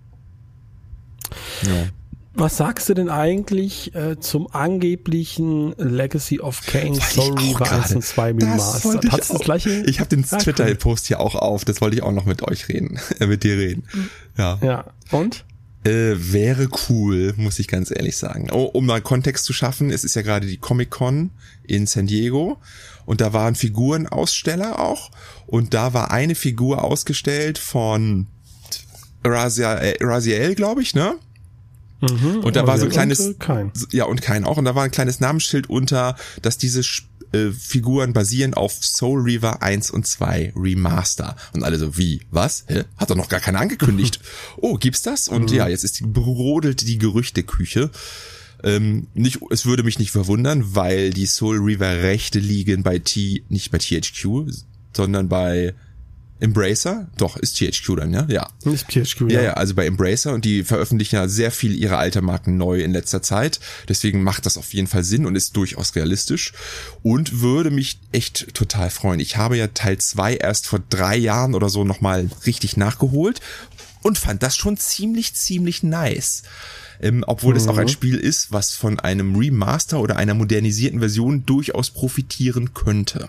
Ja. Was sagst du denn eigentlich äh, zum angeblichen Legacy of Kain Soul Reaver eins und zwei Remastered? Hat's das gleiche? Ich habe den ja, Twitter-Post hier auch auf, das wollte ich auch noch mit euch reden, äh, mit dir reden. Ja. Ja, und? Äh, wäre cool, muss ich ganz ehrlich sagen. Oh, um mal Kontext zu schaffen, es ist ja gerade die Comic-Con in San Diego und da waren Figurenaussteller auch und da war eine Figur ausgestellt von Raziel, Raziel glaube ich, ne? Mhm, und da war so ein kleines, und, äh, kein. ja und kein auch und da war ein kleines Namensschild unter, dass diese äh, Figuren basieren auf Soul Reaver eins und zwei Remaster und alle so, wie, was, hä? Hat doch noch gar keiner angekündigt. Oh, gibt's das? Und mhm. ja, jetzt ist die, brodelt die Gerüchteküche. Ähm, nicht, es würde mich nicht verwundern, weil die Soul Reaver Rechte liegen bei T, nicht bei T H Q, sondern bei Embracer? Doch, ist T H Q dann, ja? Ja. Ist T H Q, ja. Ja, ja, also bei Embracer und die veröffentlichen ja sehr viel ihrer alten Marken neu in letzter Zeit. Deswegen macht das auf jeden Fall Sinn und ist durchaus realistisch und würde mich echt total freuen. Ich habe ja Teil zwei erst vor drei Jahren oder so nochmal richtig nachgeholt und fand das schon ziemlich, ziemlich nice. Ähm, obwohl es mhm. auch ein Spiel ist, was von einem Remaster oder einer modernisierten Version durchaus profitieren könnte.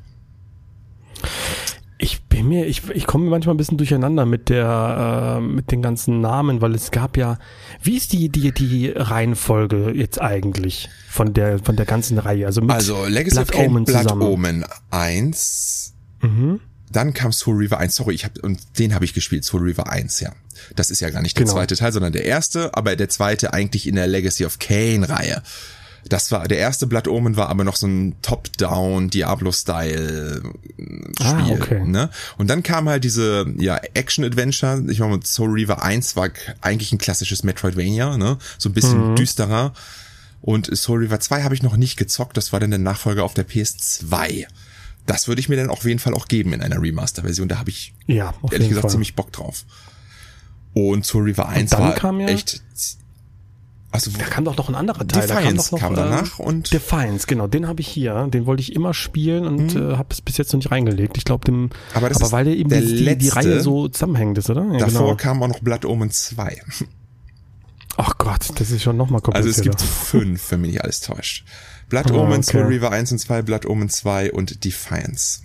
Ich bin mir, ich, ich komme manchmal ein bisschen durcheinander mit der, äh, mit den ganzen Namen, weil es gab ja, wie ist die, die, die Reihenfolge jetzt eigentlich von der, von der ganzen Reihe? Also, mit also Legacy Blood of Kain, Omen Blood zusammen. Omen eins, mhm. dann kam Soul Reaver eins, sorry, ich habe und den habe ich gespielt, Soul Reaver eins, ja. Das ist ja gar nicht der genau. zweite Teil, sondern der erste, aber der zweite eigentlich in der Legacy of Kain Reihe. Das war, der erste Blood Omen war aber noch so ein Top-Down Diablo-Style-Spiel, ah, okay. ne? Und dann kam halt diese, ja, Action-Adventure. Ich meine, Soul Reaver eins war eigentlich ein klassisches Metroidvania, ne? So ein bisschen mhm. düsterer. Und Soul Reaver zwei habe ich noch nicht gezockt. Das war dann der Nachfolger auf der P S zwei. Das würde ich mir dann auf jeden Fall auch geben in einer Remaster-Version. Da habe ich, ja, ehrlich gesagt, Fall. ziemlich Bock drauf. Und Soul Reaver eins war kam ja echt... Also, da kam doch noch ein anderer Teil. Defiance da kam, doch noch, kam danach äh, und Defiance, genau, den habe ich hier. Den wollte ich immer spielen und mhm. äh, habe es bis jetzt noch nicht reingelegt. Ich glaube, dem, aber, das aber weil der eben der die, die, die Reihe so zusammenhängend ist, oder? Ja, davor genau. kam auch noch Blood Omen zwei. Ach Gott, das ist schon nochmal komplizierter. Also es gibt fünf, wenn mich nicht alles täuscht. Blood oh, Omen, okay. Soul Reaver eins und zwei, Blood Omen zwei und Defiance.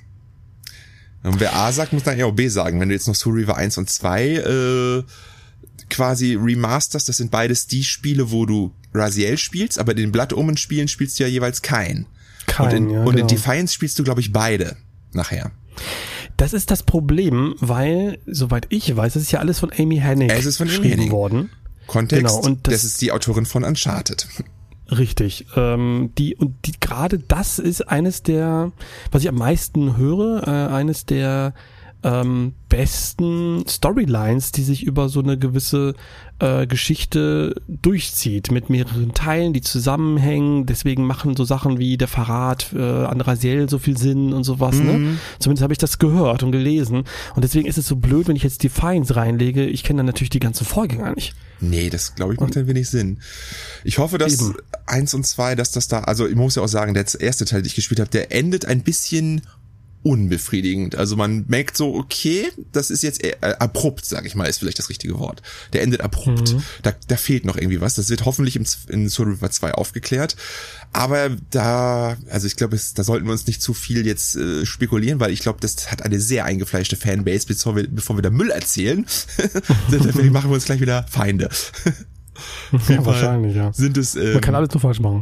Und wer A sagt, muss dann ja auch B sagen. Wenn du jetzt noch Soul Reaver eins und zwei äh, quasi remasterst, das sind beides die Spiele, wo du Raziel spielst, aber in den Blood Omen Spielen spielst du ja jeweils keinen. Kein, und in, ja, und genau. in Defiance spielst du, glaube ich, beide nachher. Das ist das Problem, weil, soweit ich weiß, es ist ja alles von Amy Hennig es ist von geschrieben Hennig. worden. Kontext, genau, und das, das ist die Autorin von Uncharted. Richtig. Ähm, die und die gerade das ist eines der, was ich am meisten höre, äh, eines der ähm, besten Storylines, die sich über so eine gewisse äh, Geschichte durchzieht, mit mehreren Teilen, die zusammenhängen. Deswegen machen so Sachen wie der Verrat äh, an Raziel so viel Sinn und sowas. Mhm. Ne? Zumindest habe ich das gehört und gelesen. Und deswegen ist es so blöd, wenn ich jetzt Defiance reinlege. Ich kenne dann natürlich die ganzen Vorgänger nicht. Nee, das glaube ich macht ein wenig Sinn. Ich hoffe, dass Eben. eins und zwei, dass das da, also ich muss ja auch sagen, der erste Teil, den ich gespielt habe, der endet ein bisschen unbefriedigend. Also man merkt so, okay, das ist jetzt eher, äh, abrupt, sage ich mal, ist vielleicht das richtige Wort. Der endet abrupt. Mhm. Da, da fehlt noch irgendwie was. Das wird hoffentlich im, in Soul Reaver zwei aufgeklärt. Aber da, also ich glaube, da sollten wir uns nicht zu viel jetzt äh, spekulieren, weil ich glaube, das hat eine sehr eingefleischte Fanbase, bevor wir, bevor wir da Müll erzählen. Deswegen machen wir uns gleich wieder Feinde. Ja, wahrscheinlich, ja. Sind es, ähm, man kann alles nur falsch machen.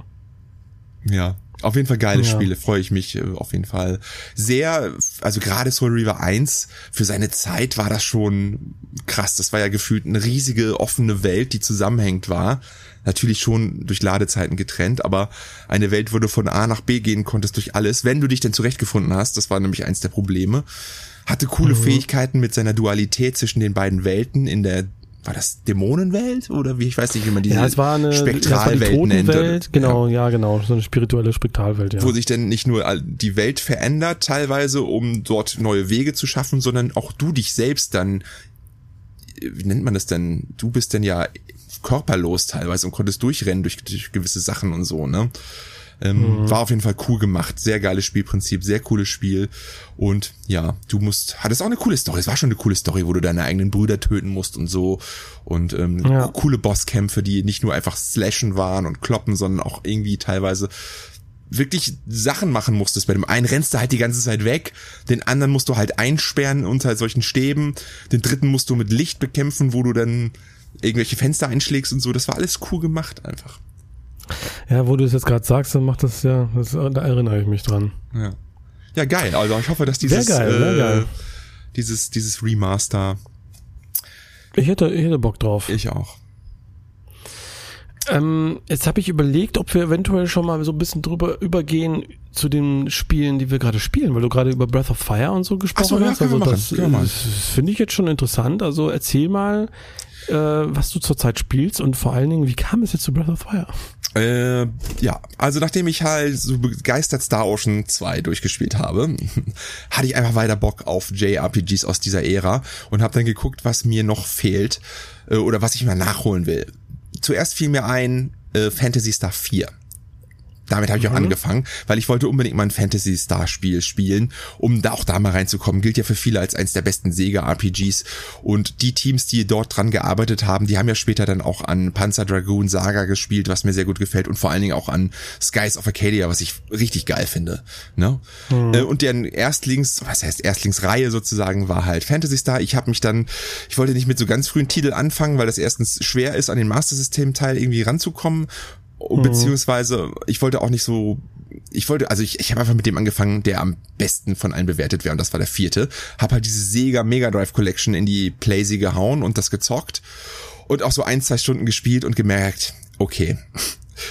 Ja. Auf jeden Fall geile ja. Spiele, freue ich mich äh, auf jeden Fall sehr. Also gerade Soul Reaver eins, für seine Zeit war das schon krass. Das war ja gefühlt eine riesige offene Welt, die zusammenhängend war. Natürlich schon durch Ladezeiten getrennt, aber eine Welt, wo du von A nach B gehen konntest durch alles, wenn du dich denn zurechtgefunden hast. Das war nämlich eins der Probleme. Hatte coole mhm. Fähigkeiten mit seiner Dualität zwischen den beiden Welten in der war das Dämonenwelt oder wie, ich weiß nicht, wie man diese ja, es war eine, Spektralwelt ja, nennt. Welt, genau, ja. ja, genau, so eine spirituelle Spektralwelt, ja. Wo sich denn nicht nur die Welt verändert teilweise, um dort neue Wege zu schaffen, sondern auch du dich selbst dann, wie nennt man das denn, du bist denn ja körperlos teilweise und konntest durchrennen durch, durch gewisse Sachen und so, ne? Ähm, mhm. War auf jeden Fall cool gemacht, sehr geiles Spielprinzip, sehr cooles Spiel und ja, du musst, hattest auch eine coole Story, es war schon eine coole Story, wo du deine eigenen Brüder töten musst und so und ähm, ja. coole Bosskämpfe, die nicht nur einfach slashen waren und kloppen, sondern auch irgendwie teilweise wirklich Sachen machen musstest. Bei dem einen rennst du halt die ganze Zeit weg, den anderen musst du halt einsperren unter solchen Stäben, den dritten musst du mit Licht bekämpfen, wo du dann irgendwelche Fenster einschlägst und so, das war alles cool gemacht einfach. Ja, wo du es jetzt gerade sagst, dann macht das ja, das, da erinnere ich mich dran. Ja, ja geil. Also ich hoffe, dass dieses, sehr geil, sehr äh, geil. dieses, dieses Remaster. Ich hätte, ich hätte Bock drauf. Ich auch. Ähm, jetzt habe ich überlegt, ob wir eventuell schon mal so ein bisschen drüber übergehen zu den Spielen, die wir gerade spielen, weil du gerade über Breath of Fire und so gesprochen Ach so, ja, hast. Also machen, das, das finde ich jetzt schon interessant. Also erzähl mal, äh, was du zurzeit spielst und vor allen Dingen, wie kam es jetzt zu Breath of Fire? Äh, ja, also nachdem ich halt so begeistert Star Ocean zwei durchgespielt habe, hatte ich einfach weiter Bock auf J R P Gs aus dieser Ära und habe dann geguckt, was mir noch fehlt äh, oder was ich mal nachholen will. Zuerst fiel mir ein äh, Phantasy Star vier. Damit habe ich auch mhm. angefangen, weil ich wollte unbedingt mal ein Phantasy Star Spiel spielen, um da auch da mal reinzukommen. Gilt ja für viele als eins der besten Sega R P Gs. Und die Teams, die dort dran gearbeitet haben, die haben ja später dann auch an Panzer Dragoon Saga gespielt, was mir sehr gut gefällt. Und vor allen Dingen auch an Skies of Arcadia, was ich richtig geil finde. Ne? Mhm. Äh, und deren Erstlings, was heißt Erstlingsreihe sozusagen, war halt Phantasy Star. Ich habe mich dann, ich wollte nicht mit so ganz frühen Titeln anfangen, weil das erstens schwer ist, an den Master System Teil irgendwie ranzukommen. Beziehungsweise, ich wollte auch nicht so, ich wollte, also ich, ich habe einfach mit dem angefangen, der am besten von allen bewertet wäre und das war der vierte. Hab halt diese Sega Mega Drive Collection in die Playsee gehauen und das gezockt und auch so ein, zwei Stunden gespielt und gemerkt, okay,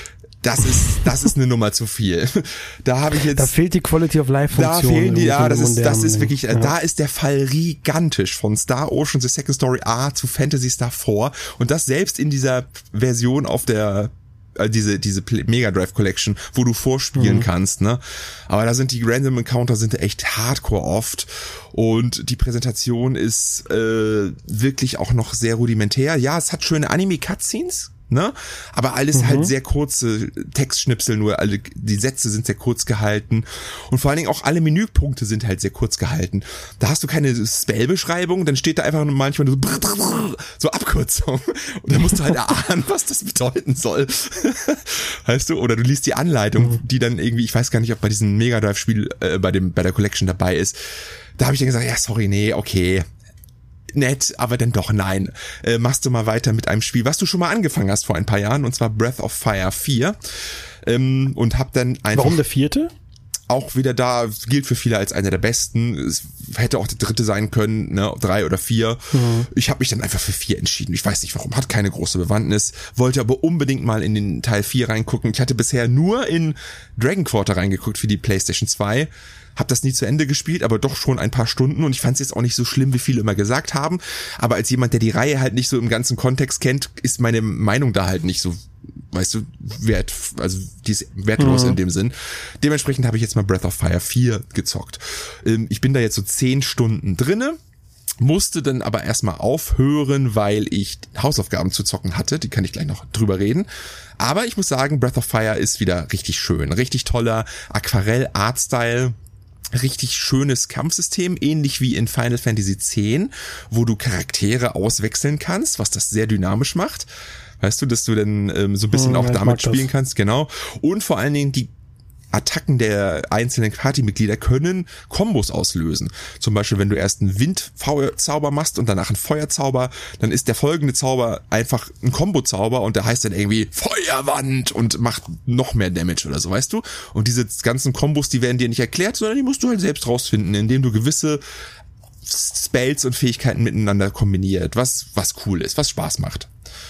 das ist, das ist eine Nummer zu viel. Da habe ich jetzt. Da fehlt die Quality of Life Funktion. Da fehlen die, ja, das ist, das ist wirklich, ja. da ist der Fall gigantisch von Star Ocean The Second Story A zu Phantasy Star vier und das selbst in dieser Version auf der diese diese Mega Drive Collection, wo du vorspielen mhm. kannst, ne? Aber da sind die Random Encounter sind echt hardcore oft und die Präsentation ist äh, wirklich auch noch sehr rudimentär. Ja, es hat schöne Anime Cutscenes, ne? Aber alles mhm. halt sehr kurze Textschnipsel, nur alle die Sätze sind sehr kurz gehalten und vor allen Dingen auch alle Menüpunkte sind halt sehr kurz gehalten. Da hast du keine Spellbeschreibung, dann steht da einfach manchmal so so Abkürzung und dann musst du halt erahnen, was das bedeuten soll. Weißt du, oder du liest die Anleitung, mhm. die dann irgendwie, ich weiß gar nicht, ob bei diesem Mega Drive Spiel äh, bei dem bei der Collection dabei ist. Da habe ich dann gesagt, ja, sorry, nee, okay. Nett, aber dann doch nein. Äh, machst du mal weiter mit einem Spiel, was du schon mal angefangen hast vor ein paar Jahren, und zwar Breath of Fire vier. Ähm, und hab dann einfach... Warum der vierte? Auch wieder da, gilt für viele als einer der besten. Es hätte auch der dritte sein können, ne, drei oder vier. Mhm. Ich habe mich dann einfach für vier entschieden. Ich weiß nicht warum, hat keine große Bewandtnis. Wollte aber unbedingt mal in den Teil vier reingucken. Ich hatte bisher nur in Dragon Quarter reingeguckt für die PlayStation zwei. Hab das nie zu Ende gespielt, aber doch schon ein paar Stunden und ich fand es jetzt auch nicht so schlimm, wie viele immer gesagt haben. Aber als jemand, der die Reihe halt nicht so im ganzen Kontext kennt, ist meine Meinung da halt nicht so, weißt du, wert, also die ist wertlos mhm. in dem Sinn. Dementsprechend habe ich jetzt mal Breath of Fire vier gezockt. Ich bin da jetzt so zehn Stunden drinne. Musste dann aber erstmal aufhören, weil ich Hausaufgaben zu zocken hatte. Die kann ich gleich noch drüber reden. Aber ich muss sagen, Breath of Fire ist wieder richtig schön. Richtig toller Aquarell-Artstyle. Richtig schönes Kampfsystem, ähnlich wie in Final Fantasy X, wo du Charaktere auswechseln kannst, was das sehr dynamisch macht. Weißt du, dass du dann ähm, so ein bisschen hm, auch damit spielen das. kannst, genau. Und vor allen Dingen die Attacken der einzelnen Partymitglieder können Kombos auslösen. Zum Beispiel, wenn du erst einen Windzauber machst und danach einen Feuerzauber, dann ist der folgende Zauber einfach ein Kombo-Zauber und der heißt dann irgendwie Feuerwand und macht noch mehr Damage oder so, weißt du? Und diese ganzen Kombos, die werden dir nicht erklärt, sondern die musst du halt selbst rausfinden, indem du gewisse Spells und Fähigkeiten miteinander kombiniert, was, was cool ist, was Spaß macht.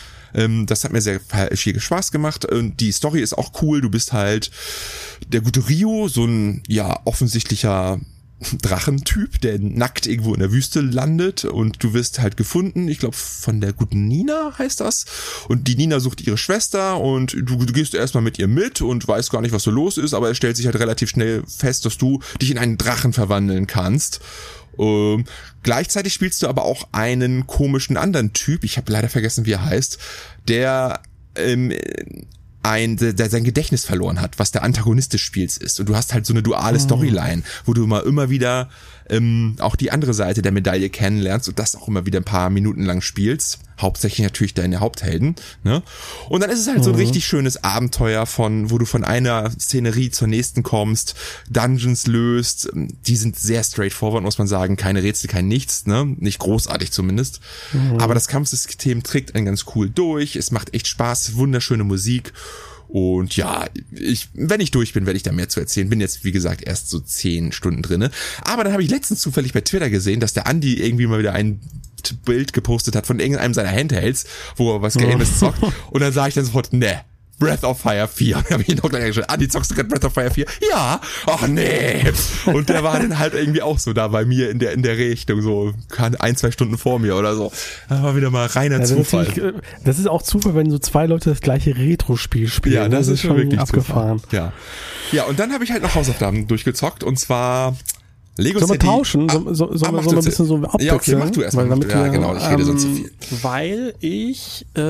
Das hat mir sehr viel Spaß gemacht und die Story ist auch cool. Du bist halt der gute Ryu, so ein ja offensichtlicher Drachentyp, der nackt irgendwo in der Wüste landet und du wirst halt gefunden, ich glaube von der guten Nina heißt das, und die Nina sucht ihre Schwester und du, du gehst erstmal mit ihr mit und weißt gar nicht, was so los ist, aber es stellt sich halt relativ schnell fest, dass du dich in einen Drachen verwandeln kannst. Ähm, gleichzeitig spielst du aber auch einen komischen anderen Typ, ich habe leider vergessen, wie er heißt, der ähm, ein, der, der sein Gedächtnis verloren hat, was der Antagonist des Spiels ist. Und du hast halt so eine duale Storyline, wo du immer, immer wieder ähm, auch die andere Seite der Medaille kennenlernst und das auch immer wieder ein paar Minuten lang spielst. Hauptsächlich natürlich deine Haupthelden, ne? Und dann ist es halt mhm. so ein richtig schönes Abenteuer von, wo du von einer Szenerie zur nächsten kommst, Dungeons löst. Die sind sehr straightforward, muss man sagen. Keine Rätsel, kein Nichts, ne? Nicht großartig zumindest. Mhm. Aber das Kampfsystem trägt einen ganz cool durch. Es macht echt Spaß, wunderschöne Musik. Und ja, ich, wenn ich durch bin, werde ich da mehr zu erzählen. Bin jetzt, wie gesagt, erst so zehn Stunden drinne. Aber dann habe ich letztens zufällig bei Twitter gesehen, dass der Andi irgendwie mal wieder ein Bild gepostet hat von irgendeinem seiner Handhelds, wo er was Games zockt. Und dann sah ich dann sofort, ne, Breath of Fire vier. Und dann habe ich ihn auch gleich gesagt, Andi, zockst du gerade Breath of Fire vier? Ja. Ach nee. Und der war dann halt irgendwie auch so da bei mir in der in der Richtung, so ein, zwei Stunden vor mir oder so. Das war wieder mal reiner ja, Zufall. Das ist, das ist auch Zufall, wenn so zwei Leute das gleiche Retro-Spiel spielen. Ja, das, das ist schon wirklich abgefahren. Zufall. Ja. Ja, und dann habe ich halt noch Hausaufgaben durchgezockt und zwar Lego Sollen wir City. tauschen? So, so, so, ah, so ein bisschen so abwechseln? Ja, okay, mach du erstmal. Damit ja, wir, genau, ich rede ähm, sonst zu viel. Weil ich äh,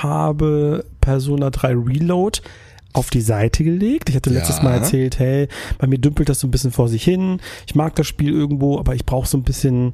habe Persona drei Reload auf die Seite gelegt. Ich hatte letztes ja. Mal erzählt, hey, bei mir dümpelt das so ein bisschen vor sich hin. Ich mag das Spiel irgendwo, aber ich brauche so ein bisschen,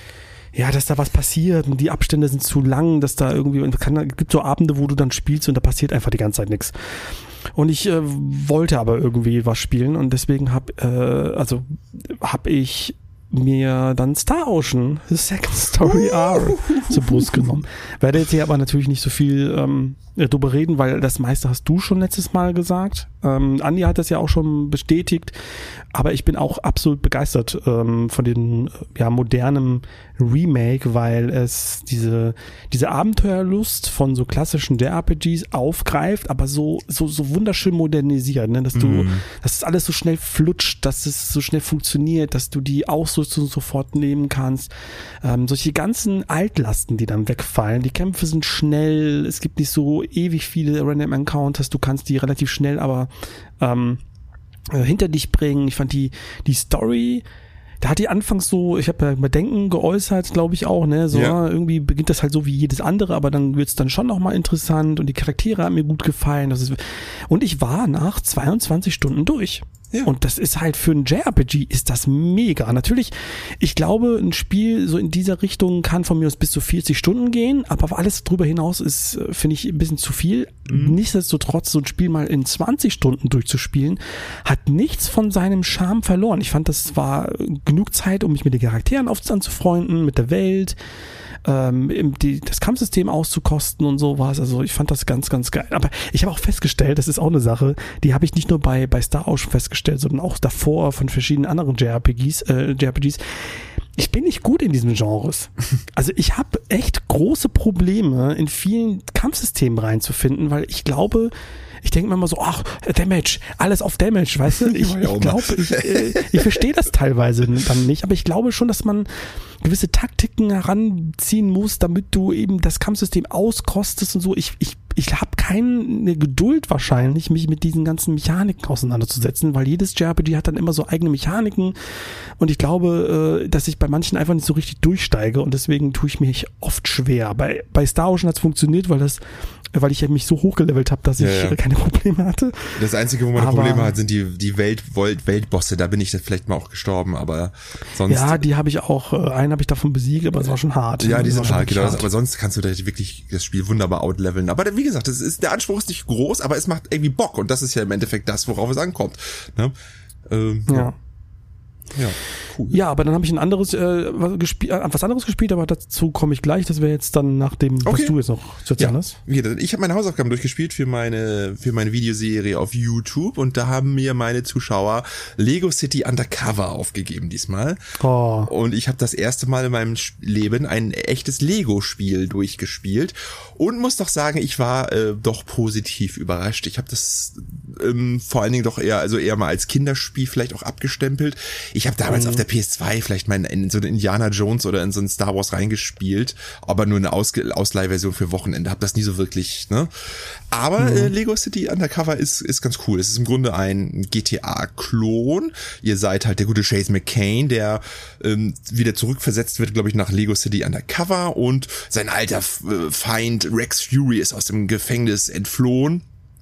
ja, dass da was passiert und die Abstände sind zu lang, dass da irgendwie, und kann, gibt so Abende, wo du dann spielst und da passiert einfach die ganze Zeit nichts. Und ich äh, wollte aber irgendwie was spielen und deswegen hab, äh, also hab ich mir dann Star Ocean, The Second Story R, zur Brust genommen. Werde jetzt hier aber natürlich nicht so viel ähm, drüber reden, weil das meiste hast du schon letztes Mal gesagt. Ähm, Andi hat das ja auch schon bestätigt, aber ich bin auch absolut begeistert ähm, von dem ja, modernen Remake, weil es diese diese Abenteuerlust von so klassischen J R P Gs aufgreift, aber so so so wunderschön modernisiert, ne? Dass du, mm. dass es alles so schnell flutscht, dass es so schnell funktioniert, dass du die Ausrüstung sofort nehmen kannst. Ähm, solche ganzen Altlasten, die dann wegfallen. Die Kämpfe sind schnell, es gibt nicht so ewig viele Random Encounters, du kannst die relativ schnell aber ähm, hinter dich bringen. Ich fand die die Story, da hat die anfangs so, ich habe ja Bedenken geäußert, glaube ich auch, ne, so ja. Irgendwie beginnt das halt so wie jedes andere, aber dann wird's dann schon nochmal interessant und die Charaktere haben mir gut gefallen. Das ist, und ich war nach zweiundzwanzig Stunden durch. Ja. Und das ist halt für ein J R P G ist das mega. Natürlich, ich glaube, ein Spiel so in dieser Richtung kann von mir aus bis zu vierzig Stunden gehen, aber alles drüber hinaus ist, finde ich, ein bisschen zu viel. Mhm. Nichtsdestotrotz, so ein Spiel mal in zwanzig Stunden durchzuspielen, hat nichts von seinem Charme verloren. Ich fand, das war genug Zeit, um mich mit den Charakteren anzufreunden, mit der Welt, ähm, die, das Kampfsystem auszukosten und sowas. Also ich fand das ganz, ganz geil. Aber ich habe auch festgestellt, das ist auch eine Sache, die habe ich nicht nur bei, bei Star Ocean festgestellt, sondern auch davor von verschiedenen anderen J R P Gs, äh, J R P Gs. Ich bin nicht gut in diesen Genres. Also ich habe echt große Probleme, in vielen Kampfsystemen reinzufinden, weil ich glaube, ich denke mir immer so, ach, Damage, alles auf Damage, weißt du? Ich, ich glaube, ich, äh, ich verstehe das teilweise dann nicht, aber ich glaube schon, dass man gewisse Taktiken heranziehen muss, damit du eben das Kampfsystem auskostest und so. Ich, ich, ich habe keine Geduld wahrscheinlich, mich mit diesen ganzen Mechaniken auseinanderzusetzen, weil jedes J R P G hat dann immer so eigene Mechaniken und ich glaube, äh, dass ich bei manchen einfach nicht so richtig durchsteige und deswegen tue ich mich oft schwer. Bei, bei Star Ocean hat es funktioniert, weil das weil ich mich so hochgelevelt habe, dass ich ja, ja. keine Probleme hatte. Das Einzige, wo man aber Probleme hat, sind die die Welt Weltbosse. Da bin ich dann vielleicht mal auch gestorben, aber sonst. Ja, die habe ich auch. Einen habe ich davon besiegt, aber es war schon hart. Ja, die sind hart, genau. Hart. Aber sonst kannst du da wirklich das Spiel wunderbar outleveln. Aber wie gesagt, das ist der Anspruch ist nicht groß, aber es macht irgendwie Bock und das ist ja im Endeffekt das, worauf es ankommt. Ne? Ähm, ja. Ja, cool. Ja, aber dann habe ich ein anderes, äh, was, gespielt, äh, was anderes gespielt, aber dazu komme ich gleich. Das wäre jetzt dann nach dem, okay. was du jetzt noch zu erzählen hast. Ja, ich habe meine Hausaufgaben durchgespielt für meine für meine Videoserie auf YouTube und da haben mir meine Zuschauer Lego City Undercover aufgegeben diesmal. Oh. Und ich habe das erste Mal in meinem Leben ein echtes Lego-Spiel durchgespielt und muss doch sagen, ich war äh, doch positiv überrascht. Ich habe das ähm, vor allen Dingen doch eher, also eher mal als Kinderspiel vielleicht auch abgestempelt. Ich habe damals mhm. auf der P S zwei vielleicht mal in so eine Indiana Jones oder in so ein Star Wars reingespielt, aber nur eine Ausge- Ausleihversion für Wochenende. Habe das nie so wirklich, ne? Aber mhm. äh, Lego City Undercover ist ist ganz cool. Es ist im Grunde ein G T A-Klon. Ihr seid halt der gute Chase McCain, der ähm, wieder zurückversetzt wird, glaube ich, nach Lego City Undercover und sein alter äh, Feind Rex Fury ist aus dem Gefängnis entflohen.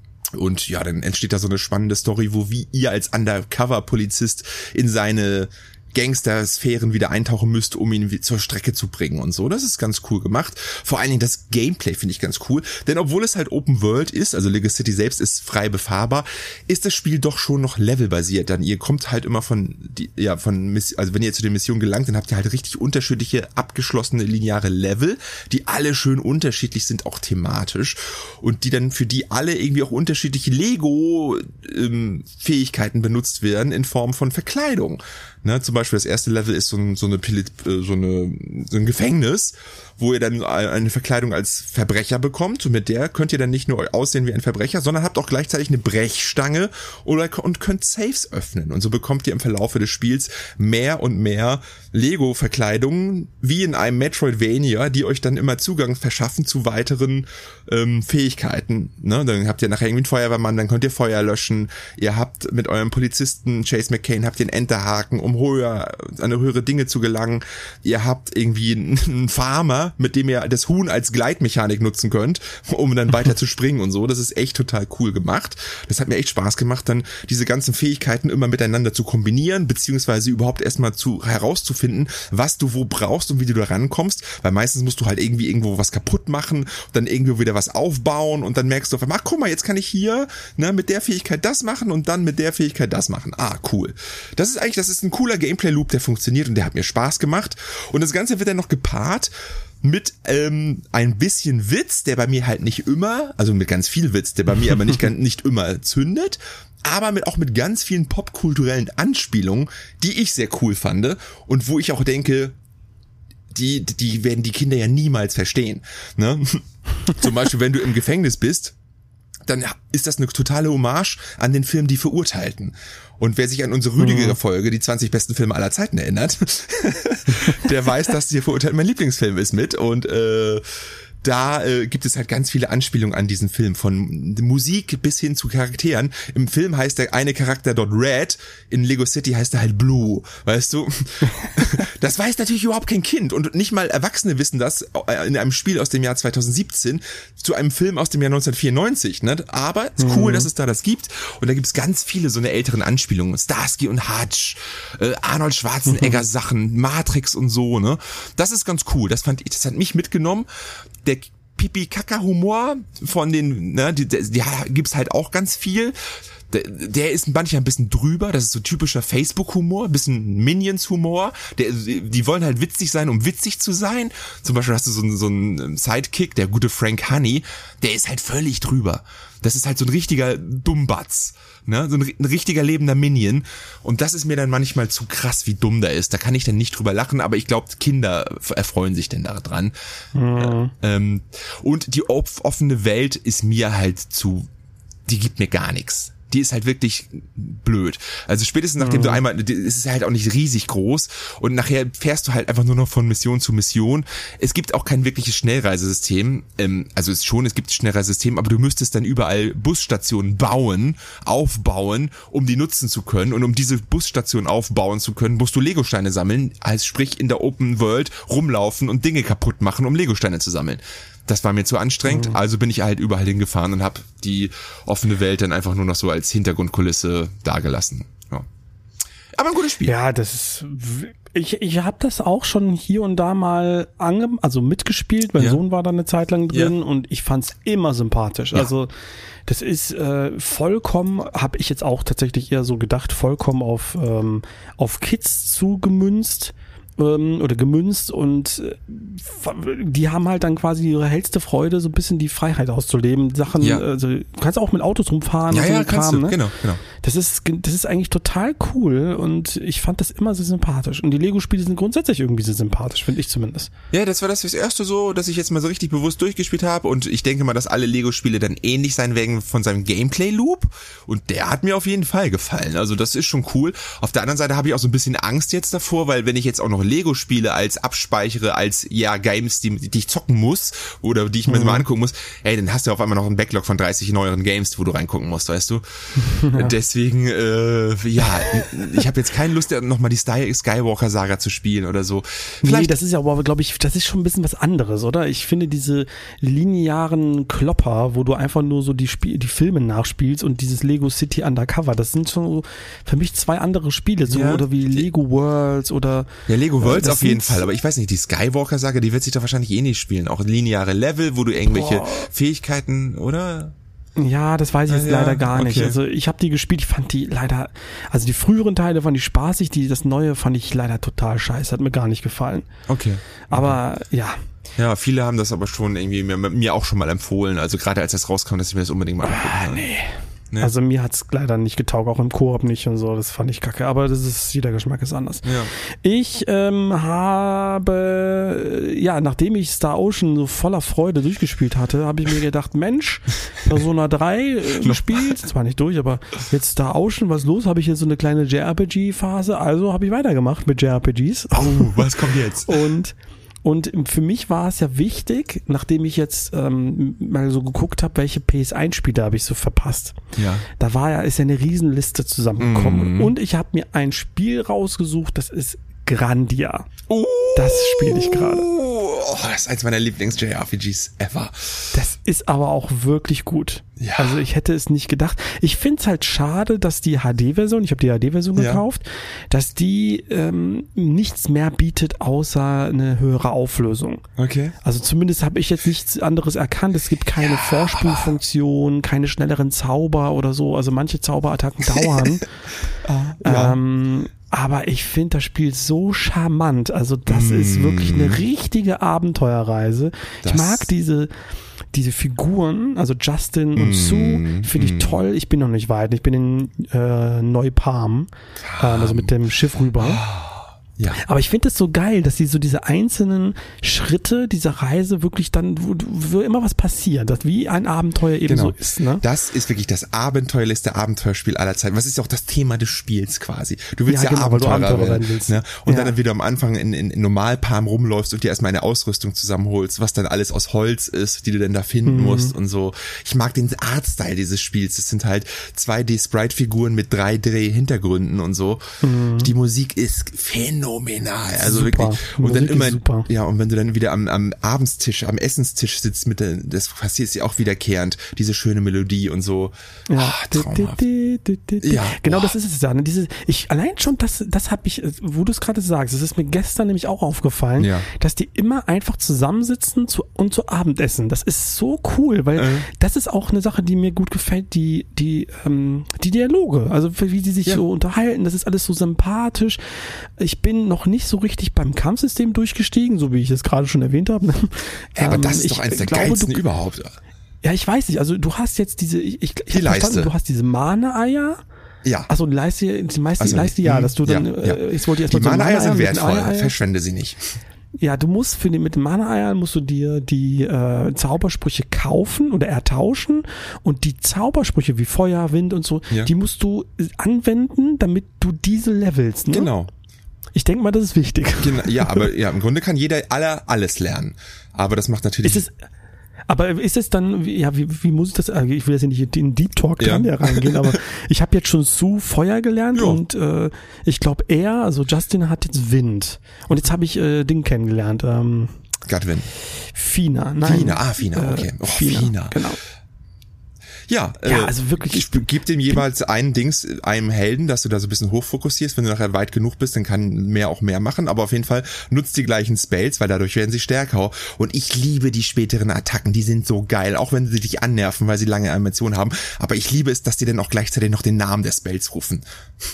Und ja, dann entsteht da so eine spannende Story, wo wie ihr als Undercover-Polizist in seine Gangster-Sphären wieder eintauchen müsst, um ihn zur Strecke zu bringen und so. Das ist ganz cool gemacht. Vor allen Dingen das Gameplay finde ich ganz cool, denn obwohl es halt Open World ist, also Lego City selbst ist frei befahrbar, ist das Spiel doch schon noch levelbasiert. Dann ihr kommt halt immer von die, ja von also wenn ihr zu den Missionen gelangt, dann habt ihr halt richtig unterschiedliche abgeschlossene lineare Level, die alle schön unterschiedlich sind, auch thematisch und die dann für die alle irgendwie auch unterschiedliche Lego ähm, Fähigkeiten benutzt werden in Form von Verkleidung. Ne, zum Beispiel das erste Level ist so, ein, so, eine, so, eine, so ein Gefängnis, wo ihr dann eine Verkleidung als Verbrecher bekommt und mit der könnt ihr dann nicht nur aussehen wie ein Verbrecher, sondern habt auch gleichzeitig eine Brechstange oder und könnt Safes öffnen und so bekommt ihr im Verlaufe des Spiels mehr und mehr Lego-Verkleidungen wie in einem Metroidvania, die euch dann immer Zugang verschaffen zu weiteren ähm, Fähigkeiten. Ne? Dann habt ihr nachher irgendwie einen Feuerwehrmann, dann könnt ihr Feuer löschen, ihr habt mit eurem Polizisten Chase McCain habt ihr einen Enterhaken, um höher, an höhere Dinge zu gelangen. Ihr habt irgendwie einen Farmer, mit dem ihr das Huhn als Gleitmechanik nutzen könnt, um dann weiter zu springen und so. Das ist echt total cool gemacht. Das hat mir echt Spaß gemacht, dann diese ganzen Fähigkeiten immer miteinander zu kombinieren, beziehungsweise überhaupt erstmal zu herauszufinden, was du wo brauchst und wie du da rankommst, weil meistens musst du halt irgendwie irgendwo was kaputt machen, dann irgendwo wieder was aufbauen und dann merkst du auf einmal, ach guck mal, jetzt kann ich hier ne, mit der Fähigkeit das machen und dann mit der Fähigkeit das machen. Ah, cool. Das ist eigentlich, das ist ein cooler Gameplay-Loop, der funktioniert und der hat mir Spaß gemacht. Und das Ganze wird dann noch gepaart mit ähm, ein bisschen Witz, der bei mir halt nicht immer, also mit ganz viel Witz, der bei mir aber nicht, nicht immer zündet, aber mit, auch mit ganz vielen popkulturellen Anspielungen, die ich sehr cool fand und wo ich auch denke, die, die werden die Kinder ja niemals verstehen. Ne? Zum Beispiel, wenn du im Gefängnis bist, dann ist das eine totale Hommage an den Film Die Verurteilten. Und wer sich an unsere Rüdiger-Folge, die zwanzig besten Filme aller Zeiten erinnert, der weiß, dass Die Verurteilten mein Lieblingsfilm ist mit. Und äh, da äh, gibt es halt ganz viele Anspielungen an diesen Film, von Musik bis hin zu Charakteren. Im Film heißt der eine Charakter dort Red, in Lego City heißt er halt Blue, weißt du? Das weiß natürlich überhaupt kein Kind und nicht mal Erwachsene wissen das in einem Spiel aus dem Jahr zweitausendsiebzehn zu einem Film aus dem Jahr neunzehnhundertvierundneunzig, ne? Aber es ist cool, mhm. dass es da das gibt und da gibt es ganz viele so eine älteren Anspielungen, Starsky und Hutch, äh, Arnold Schwarzenegger mhm. Sachen, Matrix und so, ne? Das ist ganz cool, das fand ich, das hat mich mitgenommen. Der Pipi-Kaka-Humor von den, ne, die, die, die gibt's halt auch ganz viel. Der, der ist manchmal ein bisschen drüber, das ist so typischer Facebook-Humor, ein bisschen Minions-Humor. Der, die wollen halt witzig sein, um witzig zu sein. Zum Beispiel hast du so, so einen Sidekick, der gute Frank Honey, der ist halt völlig drüber. Das ist halt so ein richtiger Dummbatz, ne, so ein, ein richtiger lebender Minion. Und das ist mir dann manchmal zu krass, wie dumm der ist. Da kann ich dann nicht drüber lachen, aber ich glaube, Kinder erfreuen sich denn daran. Mhm. Ähm, und die offene Welt ist mir halt zu, die gibt mir gar nichts. Die ist halt wirklich blöd. Also spätestens nachdem mhm. du einmal, es ist halt auch nicht riesig groß und nachher fährst du halt einfach nur noch von Mission zu Mission. Es gibt auch kein wirkliches Schnellreisesystem. Ähm, also es ist schon, es gibt ein Schnellreisesystem, aber du müsstest dann überall Busstationen bauen, aufbauen, um die nutzen zu können. Und um diese Busstationen aufbauen zu können, musst du Legosteine sammeln, als sprich in der Open World rumlaufen und Dinge kaputt machen, um Legosteine zu sammeln. Das war mir zu anstrengend, mhm. also bin ich halt überall hingefahren und habe die offene Welt dann einfach nur noch so als Hintergrundkulisse dagelassen. Ja. Aber ein gutes Spiel. Ja, das ist, ich ich habe das auch schon hier und da mal ange, also mitgespielt. Mein ja. Sohn war da eine Zeit lang drin ja. und ich fand's immer sympathisch. Ja. Also das ist äh, vollkommen, habe ich jetzt auch tatsächlich eher so gedacht, vollkommen auf ähm, auf Kids zugemünzt. Oder gemünzt und die haben halt dann quasi ihre hellste Freude, so ein bisschen die Freiheit auszuleben. Sachen, ja. also du kannst auch mit Autos rumfahren ja, und so ja, Kram, du. ne? Genau, genau. Das ist, das ist eigentlich total cool und ich fand das immer sehr sympathisch. Und die Lego-Spiele sind grundsätzlich irgendwie sehr sympathisch, finde ich zumindest. Ja, das war das das erste so, dass ich jetzt mal so richtig bewusst durchgespielt habe und ich denke mal, dass alle Lego-Spiele dann ähnlich sein werden von seinem Gameplay-Loop und der hat mir auf jeden Fall gefallen. Also das ist schon cool. Auf der anderen Seite habe ich auch so ein bisschen Angst jetzt davor, weil wenn ich jetzt auch noch Lego-Spiele als abspeichere, als ja Games, die, die ich zocken muss oder die ich mir mhm. mal angucken muss, ey, dann hast du auf einmal noch einen Backlog von dreißig neueren Games, wo du reingucken musst, weißt du? Ja. Deswegen, äh, ja, ich habe jetzt keine Lust, nochmal die Skywalker-Saga zu spielen oder so. Vielleicht nee, das ist ja aber, glaube ich, das ist schon ein bisschen was anderes, oder? Ich finde diese linearen Klopper, wo du einfach nur so die Spiel, die Filme nachspielst und dieses Lego City Undercover, das sind schon für mich zwei andere Spiele, so ja. oder wie Lego Worlds oder ja, Lego Worlds auf jeden Fall. Aber ich weiß nicht, die Skywalker-Saga, die wird sich doch wahrscheinlich eh nicht spielen. Auch lineare Level, wo du irgendwelche Boah. Fähigkeiten, oder? Ja, das weiß ich jetzt ja, leider gar okay. nicht. Also ich habe die gespielt, ich fand die leider, also die früheren Teile fand ich spaßig, die das Neue fand ich leider total scheiße, hat mir gar nicht gefallen. Okay. Aber okay. ja. Ja, viele haben das aber schon irgendwie mir, mir auch schon mal empfohlen. Also gerade als das rauskam, dass ich mir das unbedingt mal angucken ah, nee. Nee. Also mir hat's leider nicht getaugt, auch im Koop nicht und so, das fand ich kacke, aber das ist, jeder Geschmack ist anders. Ja. Ich ähm, habe, ja, nachdem ich Star Ocean so voller Freude durchgespielt hatte, habe ich mir gedacht, Mensch, Persona drei äh, gespielt, zwar nicht durch, aber jetzt Star Ocean, was los? Habe ich jetzt so eine kleine J R P G-Phase, also habe ich weitergemacht mit J R P Gs. Oh, was kommt jetzt? Und Und für mich war es ja wichtig, nachdem ich jetzt ähm, mal so geguckt habe, welche P S eins Spiele habe ich so verpasst. Ja. Da war ja, ist ja eine Riesenliste zusammengekommen. Mm. Und ich habe mir ein Spiel rausgesucht, das ist Grandia. Oh. Das spiele ich gerade. Oh, das ist eins meiner Lieblings-J R P Gs ever. Das ist aber auch wirklich gut. Ja. Also ich hätte es nicht gedacht. Ich finde es halt schade, dass die H D-Version, ich habe die H D-Version ja. gekauft, dass die ähm, nichts mehr bietet, außer eine höhere Auflösung. Okay. Also zumindest habe ich jetzt nichts anderes erkannt. Es gibt keine ja, Vorspulfunktion, keine schnelleren Zauber oder so. Also manche Zauberattacken dauern. ah, ja. ähm, Aber ich finde das Spiel so charmant. Also das mm. ist wirklich eine richtige Abenteuerreise. Das ich mag diese diese Figuren, also Justin und mm. Sue, finde ich mm. toll. Ich bin noch nicht weit. Ich bin in äh, Neupalm, äh, also mit dem Schiff rüber. Ja. Aber ich finde es so geil, dass sie so diese einzelnen Schritte dieser Reise wirklich dann, wo, wo immer was passiert, dass wie ein Abenteuer eben genau. so ist. Ne? Das ist wirklich das abenteuerlichste Abenteuerspiel aller Zeiten. Was ist ja auch das Thema des Spiels quasi? Du willst ja, ja genau, Abenteurer, Abenteurer werden, werden willst. Ne? Und ja. dann wieder am Anfang in, in, in Normalpalm rumläufst und dir erstmal eine Ausrüstung zusammenholst, was dann alles aus Holz ist, die du denn da finden mhm. musst und so. Ich mag den Artstyle dieses Spiels. Es sind halt zwei D-Sprite-Figuren mit drei D-Hintergründen und so. Mhm. Die Musik ist phänomenal. Phänomenal, also super. Wirklich. Und Musik dann immer, super. Ja, und wenn du dann wieder am, am Abendstisch, am Essenstisch sitzt mit der, das passiert ja auch wiederkehrend, diese schöne Melodie und so. Ja, ah, traumhaft. Ja, genau, boah. Das ist es ja. Ne? Diese, ich, allein schon, das, das habe ich, wo du es gerade sagst, das ist mir gestern nämlich auch aufgefallen, ja. dass die immer einfach zusammensitzen zu, und zu Abend essen. Das ist so cool, weil äh. das ist auch eine Sache, die mir gut gefällt, die, die, ähm, die Dialoge, also wie die sich ja. so unterhalten, das ist alles so sympathisch. Ich bin noch nicht so richtig beim Kampfsystem durchgestiegen, so wie ich es gerade schon erwähnt habe. Ja, aber das ist doch eines der glaube, geilsten du, überhaupt. Ja, ich weiß nicht, also du hast jetzt diese, ich, ich, ich habe verstanden, du hast diese Mana-Eier. Ja. Also die Leiste, die meiste also, Leiste, ja, dass du dann, ja, ja. Äh, ich wollte erst die mal so Mana-Eier sind wertvoll, verschwende sie nicht. Ja, du musst für die, mit den Mana-Eiern musst du dir die äh, Zaubersprüche kaufen oder ertauschen und die Zaubersprüche wie Feuer, Wind und so, ja. die musst du anwenden, damit du diese levelst. Ne? Genau. Ich denke mal, das ist wichtig. Genau, ja, aber ja, im Grunde kann jeder aller alles lernen. Aber das macht natürlich. Ist es, aber ist es dann, ja, wie, wie muss ich das, ich will jetzt nicht in Deep Talk ja. ja reingehen, aber ich habe jetzt schon Sue Feuer gelernt ja. und äh, ich glaube er, also Justin hat jetzt Wind. Und jetzt habe ich äh, Ding kennengelernt. Ähm, Godwin. Fina, nein. Fina, ah, Fina, okay. Oh, Fina, Fina. Genau. Ja, ja, äh, also wirklich. Ich gib dem jeweils ein Dings, einem Helden, dass du da so ein bisschen hochfokussierst. Wenn du nachher weit genug bist, dann kann mehr auch mehr machen. Aber auf jeden Fall nutzt die gleichen Spells, weil dadurch werden sie stärker. Und ich liebe die späteren Attacken. Die sind so geil, auch wenn sie dich annerven, weil sie lange Animationen haben. Aber ich liebe es, dass die dann auch gleichzeitig noch den Namen der Spells rufen.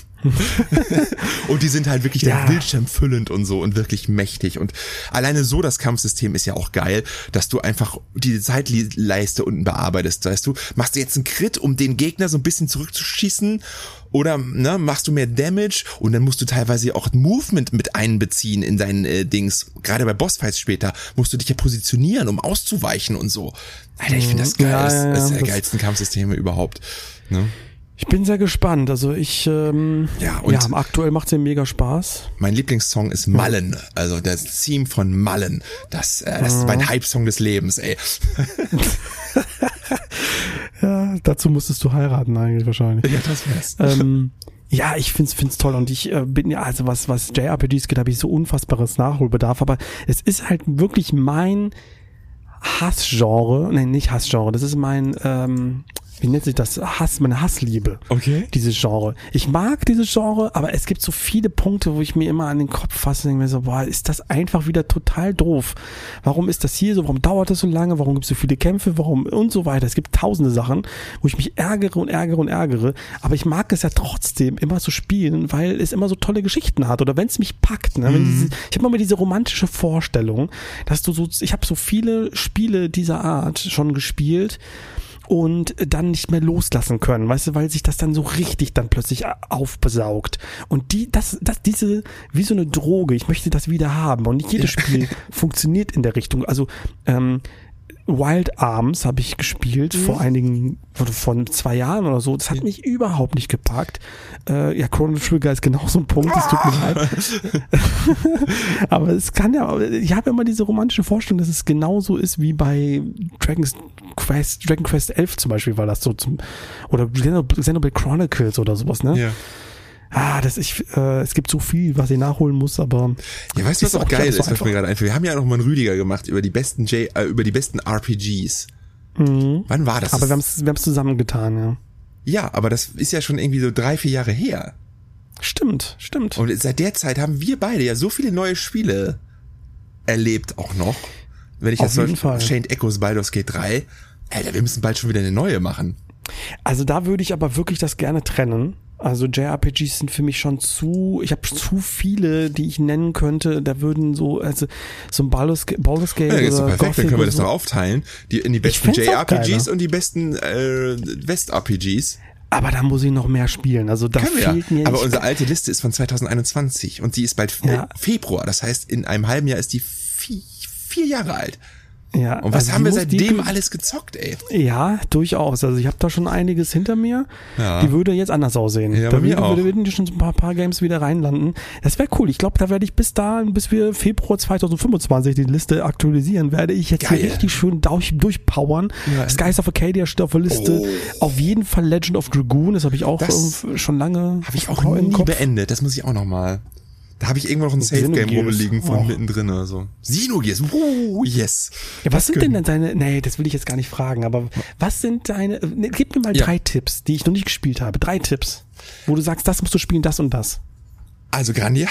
Und die sind halt wirklich ja. der Bildschirm füllend und so und wirklich mächtig und alleine so das Kampfsystem ist ja auch geil, dass du einfach die Zeitleiste unten bearbeitest, weißt du, machst du jetzt einen Crit, um den Gegner so ein bisschen zurückzuschießen oder ne, machst du mehr Damage und dann musst du teilweise auch Movement mit einbeziehen in deinen äh, Dings, gerade bei Bossfights später musst du dich ja positionieren, um auszuweichen und so. Alter, ich finde das geil, ja, ja, das ist der geilsten Kampfsysteme überhaupt, ne? Ich bin sehr gespannt. Also ich, ähm, ja, und ja, aktuell macht es mir mega Spaß. Mein Lieblingssong ist Mullen, also das Theme von Mullen. Das, äh, das ist mein Hype-Song des Lebens, ey. Ja, dazu musstest du heiraten eigentlich wahrscheinlich. Ja, das wär's. Ähm, ja, ich find's find's toll und ich äh, bin ja, also was was J R P Gs geht, habe ich so unfassbares Nachholbedarf, aber es ist halt wirklich mein Hassgenre, nein, nicht Hassgenre, das ist mein, ähm, wie nennt sich das? Hass, meine Hassliebe. Okay. Dieses Genre. Ich mag dieses Genre, aber es gibt so viele Punkte, wo ich mir immer an den Kopf fasse und denke mir so, boah, ist das einfach wieder total doof. Warum ist das hier so? Warum dauert das so lange? Warum gibt es so viele Kämpfe? Warum? Und so weiter. Es gibt tausende Sachen, wo ich mich ärgere und ärgere und ärgere. Aber ich mag es ja trotzdem immer so spielen, weil es immer so tolle Geschichten hat. Oder wenn es mich packt. Ne? Wenn diese, ich habe immer diese romantische Vorstellung, dass du so, ich habe so viele Spiele dieser Art schon gespielt, und dann nicht mehr loslassen können, weißt du, weil sich das dann so richtig dann plötzlich aufbesaugt. Und die, das, das, diese, wie so eine Droge, ich möchte das wieder haben. Und nicht jedes Spiel funktioniert in der Richtung. Also, ähm, Wild Arms habe ich gespielt mhm. vor einigen, vor zwei Jahren oder so. Das hat mich überhaupt nicht gepackt. Äh, ja, Chrono Trigger ist genau so ein Punkt, das tut mir leid. Aber es kann ja, ich habe immer diese romantische Vorstellung, dass es genauso ist wie bei Dragon's Quest, Dragon Quest elf zum Beispiel, war das so zum, oder Xenoblade Chronicles oder sowas, ne? Ja. Ah, das ich, äh, es gibt so viel, was ich nachholen muss, aber ja, weißt du, was auch geil ist, was mir gerade einfällt? Wir haben ja noch mal einen Rüdiger gemacht über die besten J, äh, über die besten R P Gs. Mhm. Wann war das? Aber wir haben es, wir haben es zusammengetan, ja. Ja, aber das ist ja schon irgendwie so drei, vier Jahre her. Stimmt, stimmt. Und seit der Zeit haben wir beide ja so viele neue Spiele erlebt auch noch. Wenn ich Auf jetzt jeden Fall. Chained Echoes, Baldur's Gate drei, Alter, wir müssen bald schon wieder eine neue machen. Also da würde ich aber wirklich das gerne trennen. Also J R P Gs sind für mich schon zu, ich habe zu viele, die ich nennen könnte, da würden so, also so ein Baldur's, Baldur's Gate ja, oder perfekt, Gothic dann können wir das so. noch aufteilen, die, in die besten J R P Gs und die besten äh, West-R P Gs. Aber da muss ich noch mehr spielen, also da fehlt ja. mir Aber nicht. unsere alte Liste ist von zwanzig einundzwanzig und die ist bald ja. äh, Februar, das heißt in einem halben Jahr ist die vier, vier Jahre alt. Ja, und was also haben wir seitdem die, alles gezockt, ey? Ja, durchaus. Also ich habe da schon einiges hinter mir. Ja. Die würde jetzt anders aussehen. Ja, da bei mir würde, auch. würde, würden die schon so ein paar, paar Games wieder reinlanden. Das wäre cool. Ich glaube, da werde ich bis da, bis wir Februar zwanzig fünfundzwanzig die Liste aktualisieren, werde ich jetzt Geil. hier richtig schön durch, durchpowern. Ja. Skies of Arcadia steht auf der Liste. Oh. Auf jeden Fall Legend of Dragoon. Das habe ich auch Das schon lange. Habe ich auch nie beendet. Das muss ich auch noch mal. Da habe ich irgendwo noch ein Safe-Game rumliegen von oh. mittendrin oder so. Xenogears, uh, yes. Ja, was das sind können. denn deine, nee, das will ich jetzt gar nicht fragen, aber was sind deine, nee, gib mir mal ja. drei Tipps, die ich noch nicht gespielt habe. Drei Tipps, wo du sagst, das musst du spielen, das und das. Also Grandia.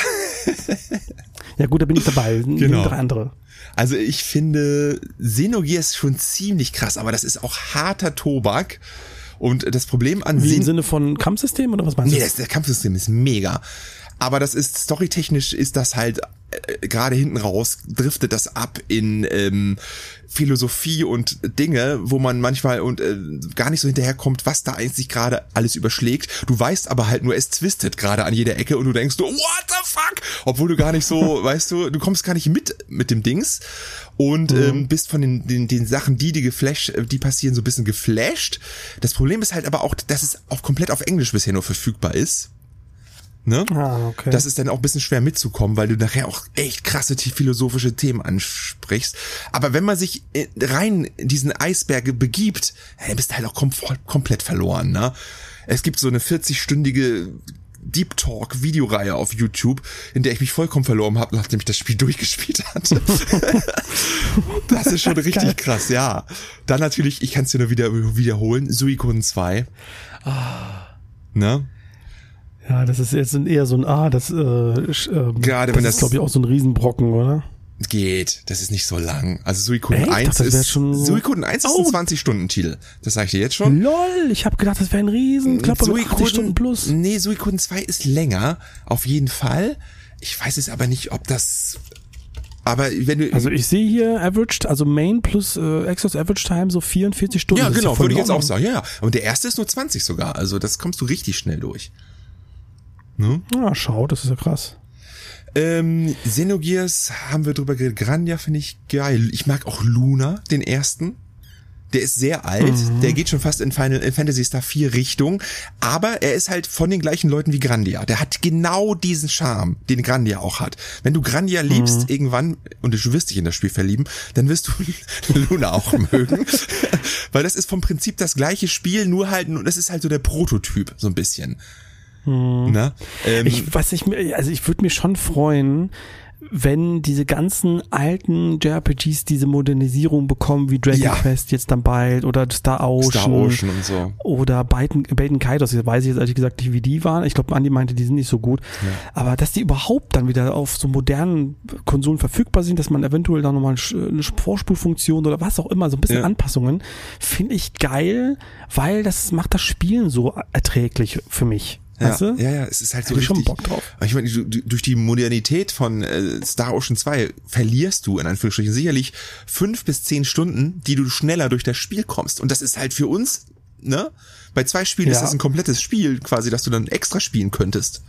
Ja gut, da bin ich dabei. Genau. Drei andere. Also ich finde Xenogears schon ziemlich krass, aber das ist auch harter Tobak. Und das Problem an Wie im Sinne von Kampfsystem oder was meinst du? Nee, das, das Kampfsystem ist mega. Aber das ist, storytechnisch ist das halt, äh, gerade hinten raus, driftet das ab in ähm, Philosophie und Dinge, wo man manchmal und äh, gar nicht so hinterherkommt, was da eigentlich gerade alles überschlägt. Du weißt aber halt nur, es twistet gerade an jeder Ecke und du denkst, what the fuck? Obwohl du gar nicht so, weißt du, du kommst gar nicht mit mit dem Dings und mhm. ähm, bist von den, den den Sachen, die die geflasht, die passieren, so ein bisschen geflasht. Das Problem ist halt aber auch, dass es auch komplett auf Englisch bisher nur verfügbar ist. Ne? Ah, okay. Das ist dann auch ein bisschen schwer mitzukommen, weil du nachher auch echt krasse philosophische Themen ansprichst. Aber wenn man sich rein in diesen Eisberg begibt, dann bist du halt auch kom- komplett verloren. Ne? Es gibt so eine vierzig-stündige Deep Talk Videoreihe auf YouTube, in der ich mich vollkommen verloren habe, nachdem ich das Spiel durchgespielt hatte. Das ist schon richtig krass, ja. Dann natürlich, ich kann es dir nur wieder wiederholen, Suikoden zwei. Ah. Ne? Ja, das ist jetzt eher so ein A, das, äh, äh, Gerade das wenn das ist, glaube ich, auch so ein Riesenbrocken, oder? Geht, das ist nicht so lang. Also Suikoden Echt? eins dachte, ist schon so Suikoden eins ist oh. ein zwanzig-Stunden-Titel. Das sage ich dir jetzt schon. Lol, ich habe gedacht, das wäre ein Riesenklopper mit achtzig Stunden plus. Nee, Suikoden zwei ist länger, auf jeden Fall. Ich weiß es aber nicht, ob das... Aber wenn du... Also ich sehe hier Averaged, also Main plus äh, Exos Average Time so vierundvierzig Stunden. Ja, genau, ja würde ich jetzt auch sagen. Ja, ja. Und der erste ist nur zwanzig sogar. Also das kommst du richtig schnell durch. Ne? Ja, schau, das ist ja krass. Ähm, Xenogears haben wir drüber geredet. Grandia finde ich geil. Ich mag auch Luna, den ersten. Der ist sehr alt. Mhm. Der geht schon fast in Final in Phantasy Star vier Richtung. Aber er ist halt von den gleichen Leuten wie Grandia. Der hat genau diesen Charme, den Grandia auch hat. Wenn du Grandia liebst, mhm. irgendwann, und du wirst dich in das Spiel verlieben, dann wirst du Luna auch mögen. Weil das ist vom Prinzip das gleiche Spiel, nur halt, das ist halt so der Prototyp, so ein bisschen. Hm. Na, ähm, ich weiß nicht, also ich würde mich schon freuen, wenn diese ganzen alten J R P Gs diese Modernisierung bekommen, wie Dragon ja. Quest jetzt dann bald oder Star Ocean, Star Ocean und so. Oder Baten, Baten Kaitos, das weiß ich jetzt ehrlich gesagt nicht, wie die waren. Ich glaube, Andi meinte, die sind nicht so gut. Ja. Aber dass die überhaupt dann wieder auf so modernen Konsolen verfügbar sind, dass man eventuell da nochmal eine Vorspulfunktion oder was auch immer, so ein bisschen ja. Anpassungen, finde ich geil, weil das macht das Spielen so erträglich für mich. Ja, weißt du? ja, ja, es ist halt so richtig. richtig. Schon Bock drauf. Ich meine, du, du, durch die Modernität von äh, Star Ocean zwei verlierst du in Anführungsstrichen sicherlich fünf bis zehn Stunden, die du schneller durch das Spiel kommst. Und das ist halt für uns, ne? Bei zwei Spielen ja. ist das ein komplettes Spiel quasi, das du dann extra spielen könntest.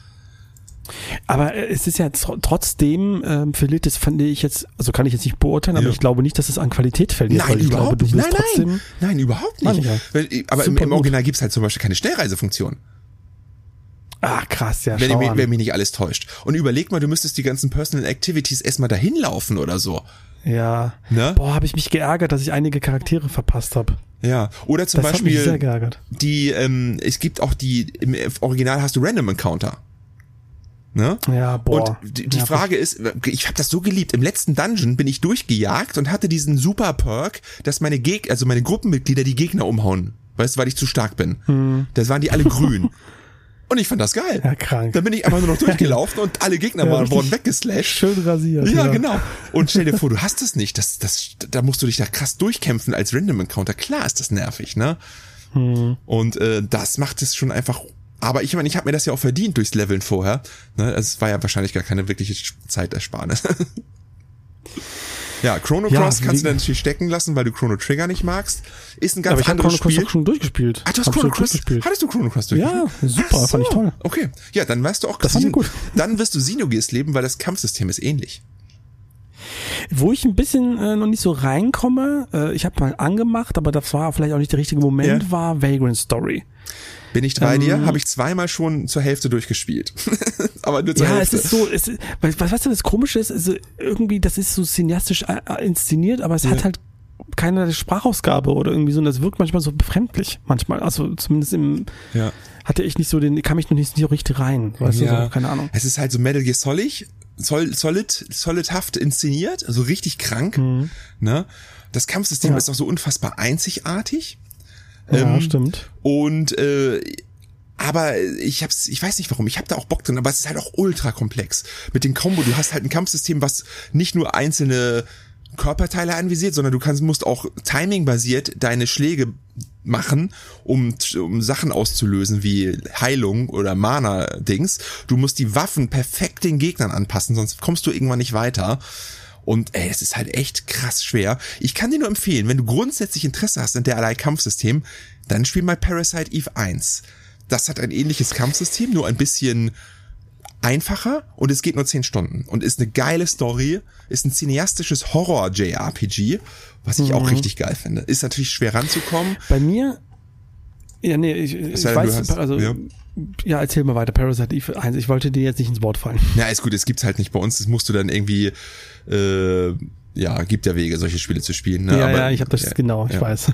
Aber es ist ja trotzdem, ähm, verliert es, fand ich jetzt, also kann ich jetzt nicht beurteilen, aber ja. ich glaube nicht, dass es an Qualität verliert. Nein, weil ich überhaupt glaube, du nicht. wirst Nein, trotzdem, nein, nein, überhaupt nicht. Ja. Aber im, im Original gibt's halt zum Beispiel keine Schnellreisefunktion. Ah, krass, ja, wenn, schau wenn, an. wenn mich nicht alles täuscht. Und überleg mal, du müsstest die ganzen Personal Activities erstmal dahin laufen oder so. Ja. Ne? Boah, habe ich mich geärgert, dass ich einige Charaktere verpasst habe. Ja, oder zum das Beispiel, hat mich sehr geärgert. die, ähm, es gibt auch die, im Original hast du Random Encounter. Ne? Ja, boah. Und die, die ja, Frage ist, ich habe das so geliebt, im letzten Dungeon bin ich durchgejagt und hatte diesen super Perk, dass meine Geg- also meine Gruppenmitglieder die Gegner umhauen. Weißt du, weil ich zu stark bin. Hm. Das waren die alle grün. Und ich fand das geil. Ja, krank. Dann bin ich einfach nur noch durchgelaufen und alle Gegner ja, waren wurden weggeslasht. Schön rasiert. Ja, ja, genau. Und stell dir vor, du hast es nicht. Das, das, da musst du dich da krass durchkämpfen als Random Encounter. Klar ist das nervig, ne? Hm. Und äh, das macht es schon einfach Aber ich meine, ich habe mir das ja auch verdient durchs Leveln vorher. Ne? Es war ja wahrscheinlich gar keine wirkliche Zeitersparnis. Ja, Chrono Cross ja, kannst du dann natürlich stecken lassen, weil du Chrono Trigger nicht magst. Ist ein ganz aber ich anderes Spiel. Ich habe Chrono Cross auch schon durchgespielt. Ah, du hast Chrono Cross durchgespielt. Hattest du Chrono Cross durchgespielt? Ja, super, so. Fand ich toll. Okay, ja, dann weißt du auch, das fand ich gut. Dann wirst du Xenogears leben, weil das Kampfsystem ist ähnlich. Wo ich ein bisschen äh, noch nicht so reinkomme, äh, ich habe mal angemacht, aber das war vielleicht auch nicht der richtige Moment, ja. war Vagrant Story. Bin ich bei ähm, dir, habe ich zweimal schon zur Hälfte durchgespielt. Aber nur zur ja, Hälfte. Ja, es ist so, es ist, was, weißt du, das Komische ist, also irgendwie, das ist so cineastisch äh, inszeniert, aber es ja. hat halt keine Sprachausgabe oder irgendwie so, und das wirkt manchmal so befremdlich, manchmal, also zumindest im, ja. hatte ich nicht so den, kam ich noch nicht so richtig rein, weißt ja. du, so, keine Ahnung. Es ist halt so Metal Gear Solid, solid, solidhaft inszeniert, also richtig krank, mhm. ne? Das Kampfsystem ja. ist auch so unfassbar einzigartig. Ja, ähm, stimmt. Und äh, aber ich hab's, ich weiß nicht warum, ich hab da auch Bock drin, aber es ist halt auch ultra komplex. Mit dem Combo, du hast halt ein Kampfsystem, was nicht nur einzelne Körperteile anvisiert, sondern du kannst, musst auch timingbasiert deine Schläge machen, um, um Sachen auszulösen wie Heilung oder Mana-Dings. Du musst die Waffen perfekt den Gegnern anpassen, sonst kommst du irgendwann nicht weiter. Und ey, es ist halt echt krass schwer. Ich kann dir nur empfehlen, wenn du grundsätzlich Interesse hast an derlei Kampfsystem, dann spiel mal Parasite Eve eins. Das hat ein ähnliches Kampfsystem, nur ein bisschen einfacher und es geht nur zehn Stunden und ist eine geile Story, ist ein cineastisches Horror-J R P G, was ich mhm. auch richtig geil finde. Ist natürlich schwer ranzukommen. Bei mir, ja nee, ich, ich ja, weiß, hast, also ja. ja, erzähl mal weiter, Parasite Eve eins, ich wollte dir jetzt nicht ins Wort fallen. Ja, ist gut, es gibt's halt nicht bei uns, das musst du dann irgendwie, äh, ja, gibt ja Wege, solche Spiele zu spielen. Ne? Ja, aber, ja, ich habe das, ja, genau, ich ja. weiß.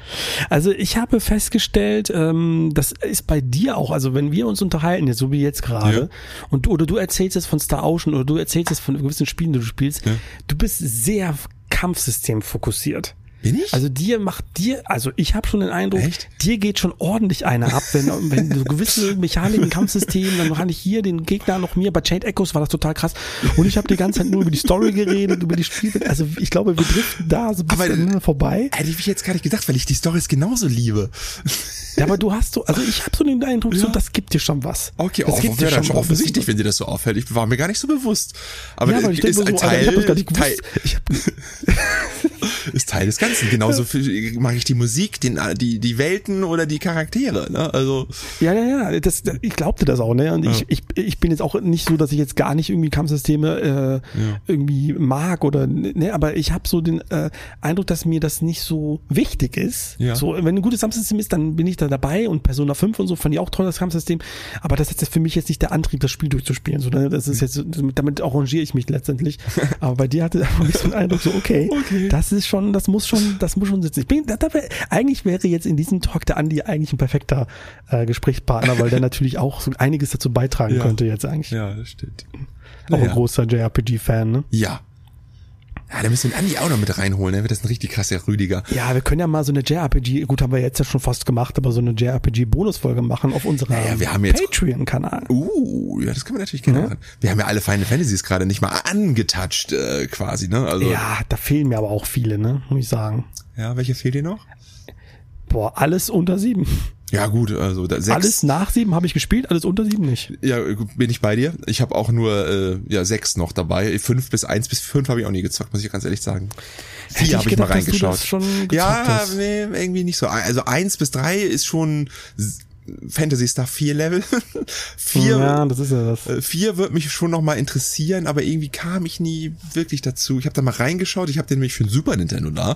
Also ich habe festgestellt, ähm, das ist bei dir auch, also wenn wir uns unterhalten, jetzt, so wie jetzt gerade, ja. und oder du erzählst jetzt von Star Ocean oder du erzählst jetzt von gewissen Spielen, die du spielst, ja. du bist sehr Kampfsystem fokussiert. Bin ich? Also dir macht dir, also ich habe schon den Eindruck, Echt? dir geht schon ordentlich einer ab, wenn, wenn so gewisse Mechaniken, Kampfsystemen, dann kann ich hier den Gegner noch mir, bei Chained Echoes war das total krass und ich habe die ganze Zeit nur über die Story geredet, über die Spiele, also ich glaube, wir driften da so ein bisschen aber, vorbei. Hätte ich jetzt gar nicht gedacht, weil ich die Storys genauso liebe. Ja, aber du hast so, also ich habe so den Eindruck, ja. so, das gibt dir schon was. Okay, das oh, gibt wäre dann schon offensichtlich, wenn dir das so auffällt. Ich war mir gar nicht so bewusst. Aber ja, aber ich denke so, Teil, also ich hab das gar nicht gewusst. Teil, ich hab, ist Teil des Ganzen. Genauso mache ich die Musik, den, die, die Welten oder die Charaktere, ne? Also. Ja, ja, ja, das, ich glaubte das auch, ne? Und ja. ich, ich, ich bin jetzt auch nicht so, dass ich jetzt gar nicht irgendwie Kampfsysteme äh, ja. irgendwie mag oder, ne, aber ich habe so den äh, Eindruck, dass mir das nicht so wichtig ist. Ja. So, wenn ein gutes Kampfsystem ist, dann bin ich da dabei und Persona fünf und so fand ich auch toll, das Kampfsystem. Aber das ist jetzt für mich jetzt nicht der Antrieb, das Spiel durchzuspielen. So, ne? Das ist jetzt, damit arrangiere ich mich letztendlich. Aber bei dir hatte ich so einen Eindruck, so, okay, okay, das ist schon, das muss schon, das muss schon sitzen. Ich bin, dabei, eigentlich wäre jetzt in diesem Talk der Andi eigentlich ein perfekter äh, Gesprächspartner, weil der natürlich auch so einiges dazu beitragen ja. könnte jetzt eigentlich. Ja, das stimmt. Auch ja. ein großer J R P G-Fan, ne? Ja. Ja, da müssen wir den Andi auch noch mit reinholen, dann wird das ein richtig krasser Rüdiger. Ja, wir können ja mal so eine J R P G, gut, haben wir jetzt ja schon fast gemacht, aber so eine J R P G-Bonusfolge machen auf unserem ja, wir haben jetzt Patreon-Kanal. Uh, ja, das können wir natürlich gerne ja. machen. Wir haben ja alle Final Fantasies gerade nicht mal angetoucht, äh, quasi, ne? Also. Ja, da fehlen mir aber auch viele, ne, muss ich sagen. Ja, welche fehlt dir noch? Boah, alles unter sieben. Ja gut, also da, sechs. Alles nach sieben habe ich gespielt, alles unter sieben nicht. Ja, bin ich bei dir. Ich habe auch nur äh, ja sechs noch dabei. Fünf bis eins bis fünf habe ich auch nie gezockt, muss ich ganz ehrlich sagen. Vier habe ich mal reingeschaut. Schon ja, hast. nee, irgendwie nicht so. Also eins bis drei ist schon Phantasy Star vier Level. vier, ja, das ist ja das. Vier wird mich schon noch mal interessieren, aber irgendwie kam ich nie wirklich dazu. Ich habe da mal reingeschaut. Ich habe den nämlich für den Super Nintendo da,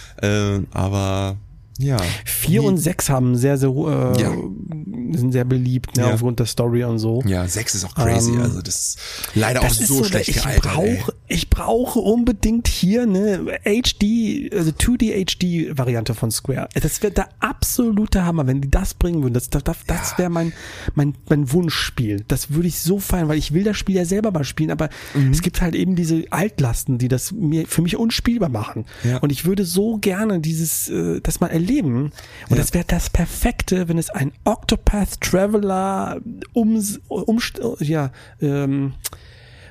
äh, aber ja. Vier und sechs haben sehr, sehr, äh, ja. sind sehr beliebt, ne, ja. aufgrund der Story und so. Ja, sechs ist auch crazy, um, also das ist leider das auch ist so, so schlecht ich gealtert. Brauch, ich brauche unbedingt hier eine H D, also zwei D H D Variante von Square. Das wäre der absolute Hammer, wenn die das bringen würden. Das, das, das ja. wäre mein, mein, mein Wunschspiel. Das würde ich so feiern, weil ich will das Spiel ja selber mal spielen, aber mhm. es gibt halt eben diese Altlasten, die das mir, für mich unspielbar machen. Ja. Und ich würde so gerne dieses, äh, das mal erleben. Und ja. das wäre das Perfekte, wenn es ein Octopath Traveler um, um ja, ähm,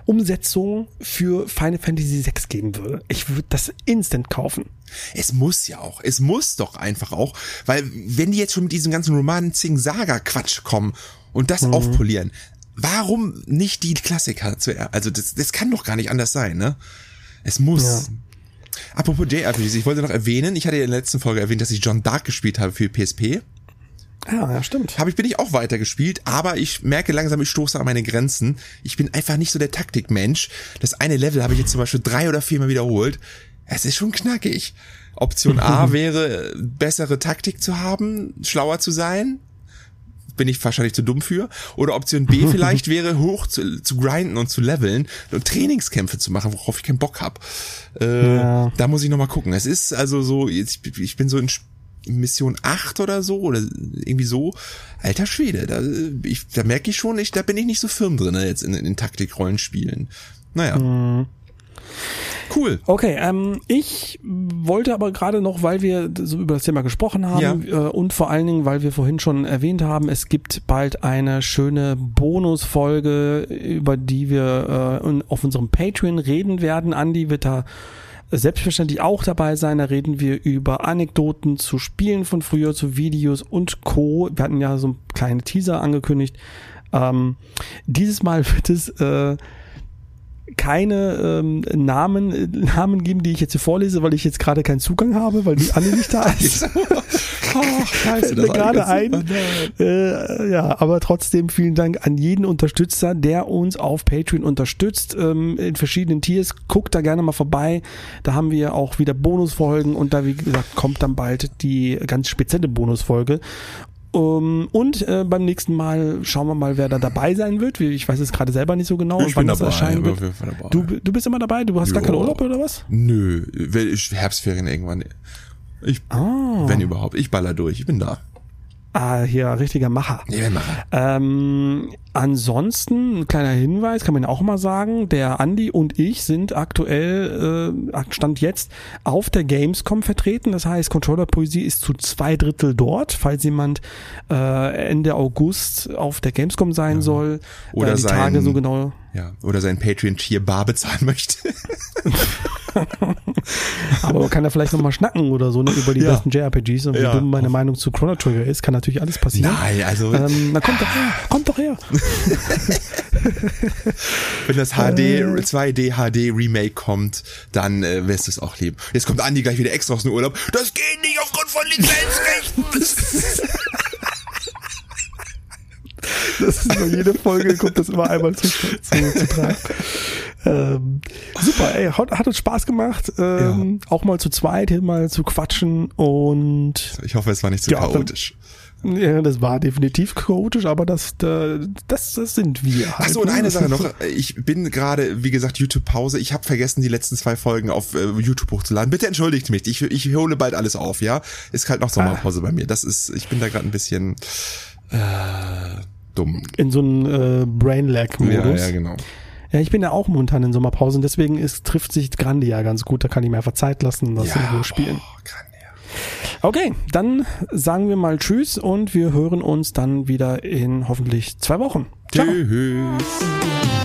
Umsetzung für Final Fantasy sechs geben würde. Ich würde das instant kaufen. Es muss ja auch. Es muss doch einfach auch. Weil wenn die jetzt schon mit diesem ganzen Romancing-Saga-Quatsch kommen und das mhm. aufpolieren, warum nicht die Klassiker zuerst? Also das, das kann doch gar nicht anders sein, ne? Es muss. Ja. Apropos J R P Gs, ich wollte noch erwähnen, ich hatte ja in der letzten Folge erwähnt, dass ich John Dark gespielt habe für P S P. Ja, ja, stimmt. Habe ich, bin ich auch weitergespielt, aber ich merke langsam, ich stoße an meine Grenzen. Ich bin einfach nicht so der Taktikmensch. Das eine Level habe ich jetzt zum Beispiel drei oder viermal wiederholt. Es ist schon knackig. Option A wäre, bessere Taktik zu haben, schlauer zu sein. Bin ich wahrscheinlich zu dumm für. Oder Option B vielleicht wäre, hoch zu, zu grinden und zu leveln und Trainingskämpfe zu machen, worauf ich keinen Bock habe. Äh, ja. Da muss ich nochmal gucken. Es ist also so, ich, ich bin so in Mission acht oder so, oder irgendwie so. Alter Schwede, da, ich, da merke ich schon, ich, da bin ich nicht so firm drin jetzt in, in Taktikrollenspielen. Naja. Mhm. Cool. Okay, ähm, ich wollte aber gerade noch, weil wir so über das Thema gesprochen haben ja. äh, und vor allen Dingen, weil wir vorhin schon erwähnt haben, es gibt bald eine schöne Bonusfolge, über die wir äh, auf unserem Patreon reden werden. Andi wird da selbstverständlich auch dabei sein. Da reden wir über Anekdoten zu Spielen von früher, zu Videos und Co. Wir hatten ja so einen kleinen Teaser angekündigt. Ähm, dieses Mal wird es äh, keine ähm, Namen Namen geben, die ich jetzt hier vorlese, weil ich jetzt gerade keinen Zugang habe, weil die Anne nicht da ist. Oh, scheiße, das gerade ein. Äh, ja, aber trotzdem vielen Dank an jeden Unterstützer, der uns auf Patreon unterstützt, ähm, in verschiedenen Tiers. Guckt da gerne mal vorbei. Da haben wir auch wieder Bonusfolgen und da, wie gesagt, kommt dann bald die ganz spezielle Bonusfolge. Um, und äh, beim nächsten Mal schauen wir mal, wer da dabei sein wird. Ich weiß es gerade selber nicht so genau, ich wann das dabei, erscheinen wird. Dabei. Du, du bist immer dabei? Du hast jo. gar keinen Urlaub oder was? Nö, Herbstferien irgendwann. Ich, ah. Wenn überhaupt. Ich baller durch, ich bin da. Ah, hier, richtiger Macher. Ja, Macher. Ähm, ansonsten, ein kleiner Hinweis, kann man auch mal sagen, der Andi und ich sind aktuell, äh, Stand jetzt, auf der Gamescom vertreten. Das heißt, Controller-Poesie ist zu zwei Drittel dort, falls jemand äh, Ende August auf der Gamescom sein ja. soll. Oder äh, die sein, Tage so genau. Ja, oder sein Patreon-Tier bar bezahlen möchte. Aber man kann da vielleicht nochmal schnacken oder so, ne, über die ja. besten J R P Gs und wie ja. dumm meine Meinung zu Chrono Trigger ist, kann natürlich alles passieren. Nein, also. Ähm, na kommt doch her, kommt doch her. Wenn das H D, äh, zwei D H D Remake kommt, dann äh, wirst du es auch leben. Jetzt kommt Andi gleich wieder extra aus dem Urlaub. Das geht nicht aufgrund von Lizenzrechten. Das ist nur jede Folge, kommt das immer einmal zu, zu, zu tragen. Ähm, super, ey, hat, hat uns Spaß gemacht, ähm, ja. auch mal zu zweit hier mal zu quatschen und ich hoffe, es war nicht zu ja, chaotisch. Dann, ja, das war definitiv chaotisch, aber das, das, das sind wir halt. Ach so, und eine Sache noch, ich bin gerade, wie gesagt, YouTube-Pause, ich habe vergessen, die letzten zwei Folgen auf äh, YouTube hochzuladen. Bitte entschuldigt mich, ich, ich hole bald alles auf, ja? Ist halt noch Sommerpause ah. bei mir, das ist, ich bin da gerade ein bisschen äh, dumm. In so einem äh, Brain-Lag-Modus. Ja, ja, genau. Ja, ich bin ja auch momentan in Sommerpause und deswegen ist, trifft sich Grande ja ganz gut. Da kann ich mir einfach Zeit lassen und das ja, in Ruhe spielen. Oh, Grande, ja. Okay, dann sagen wir mal Tschüss und wir hören uns dann wieder in hoffentlich zwei Wochen. Ciao. Tschüss.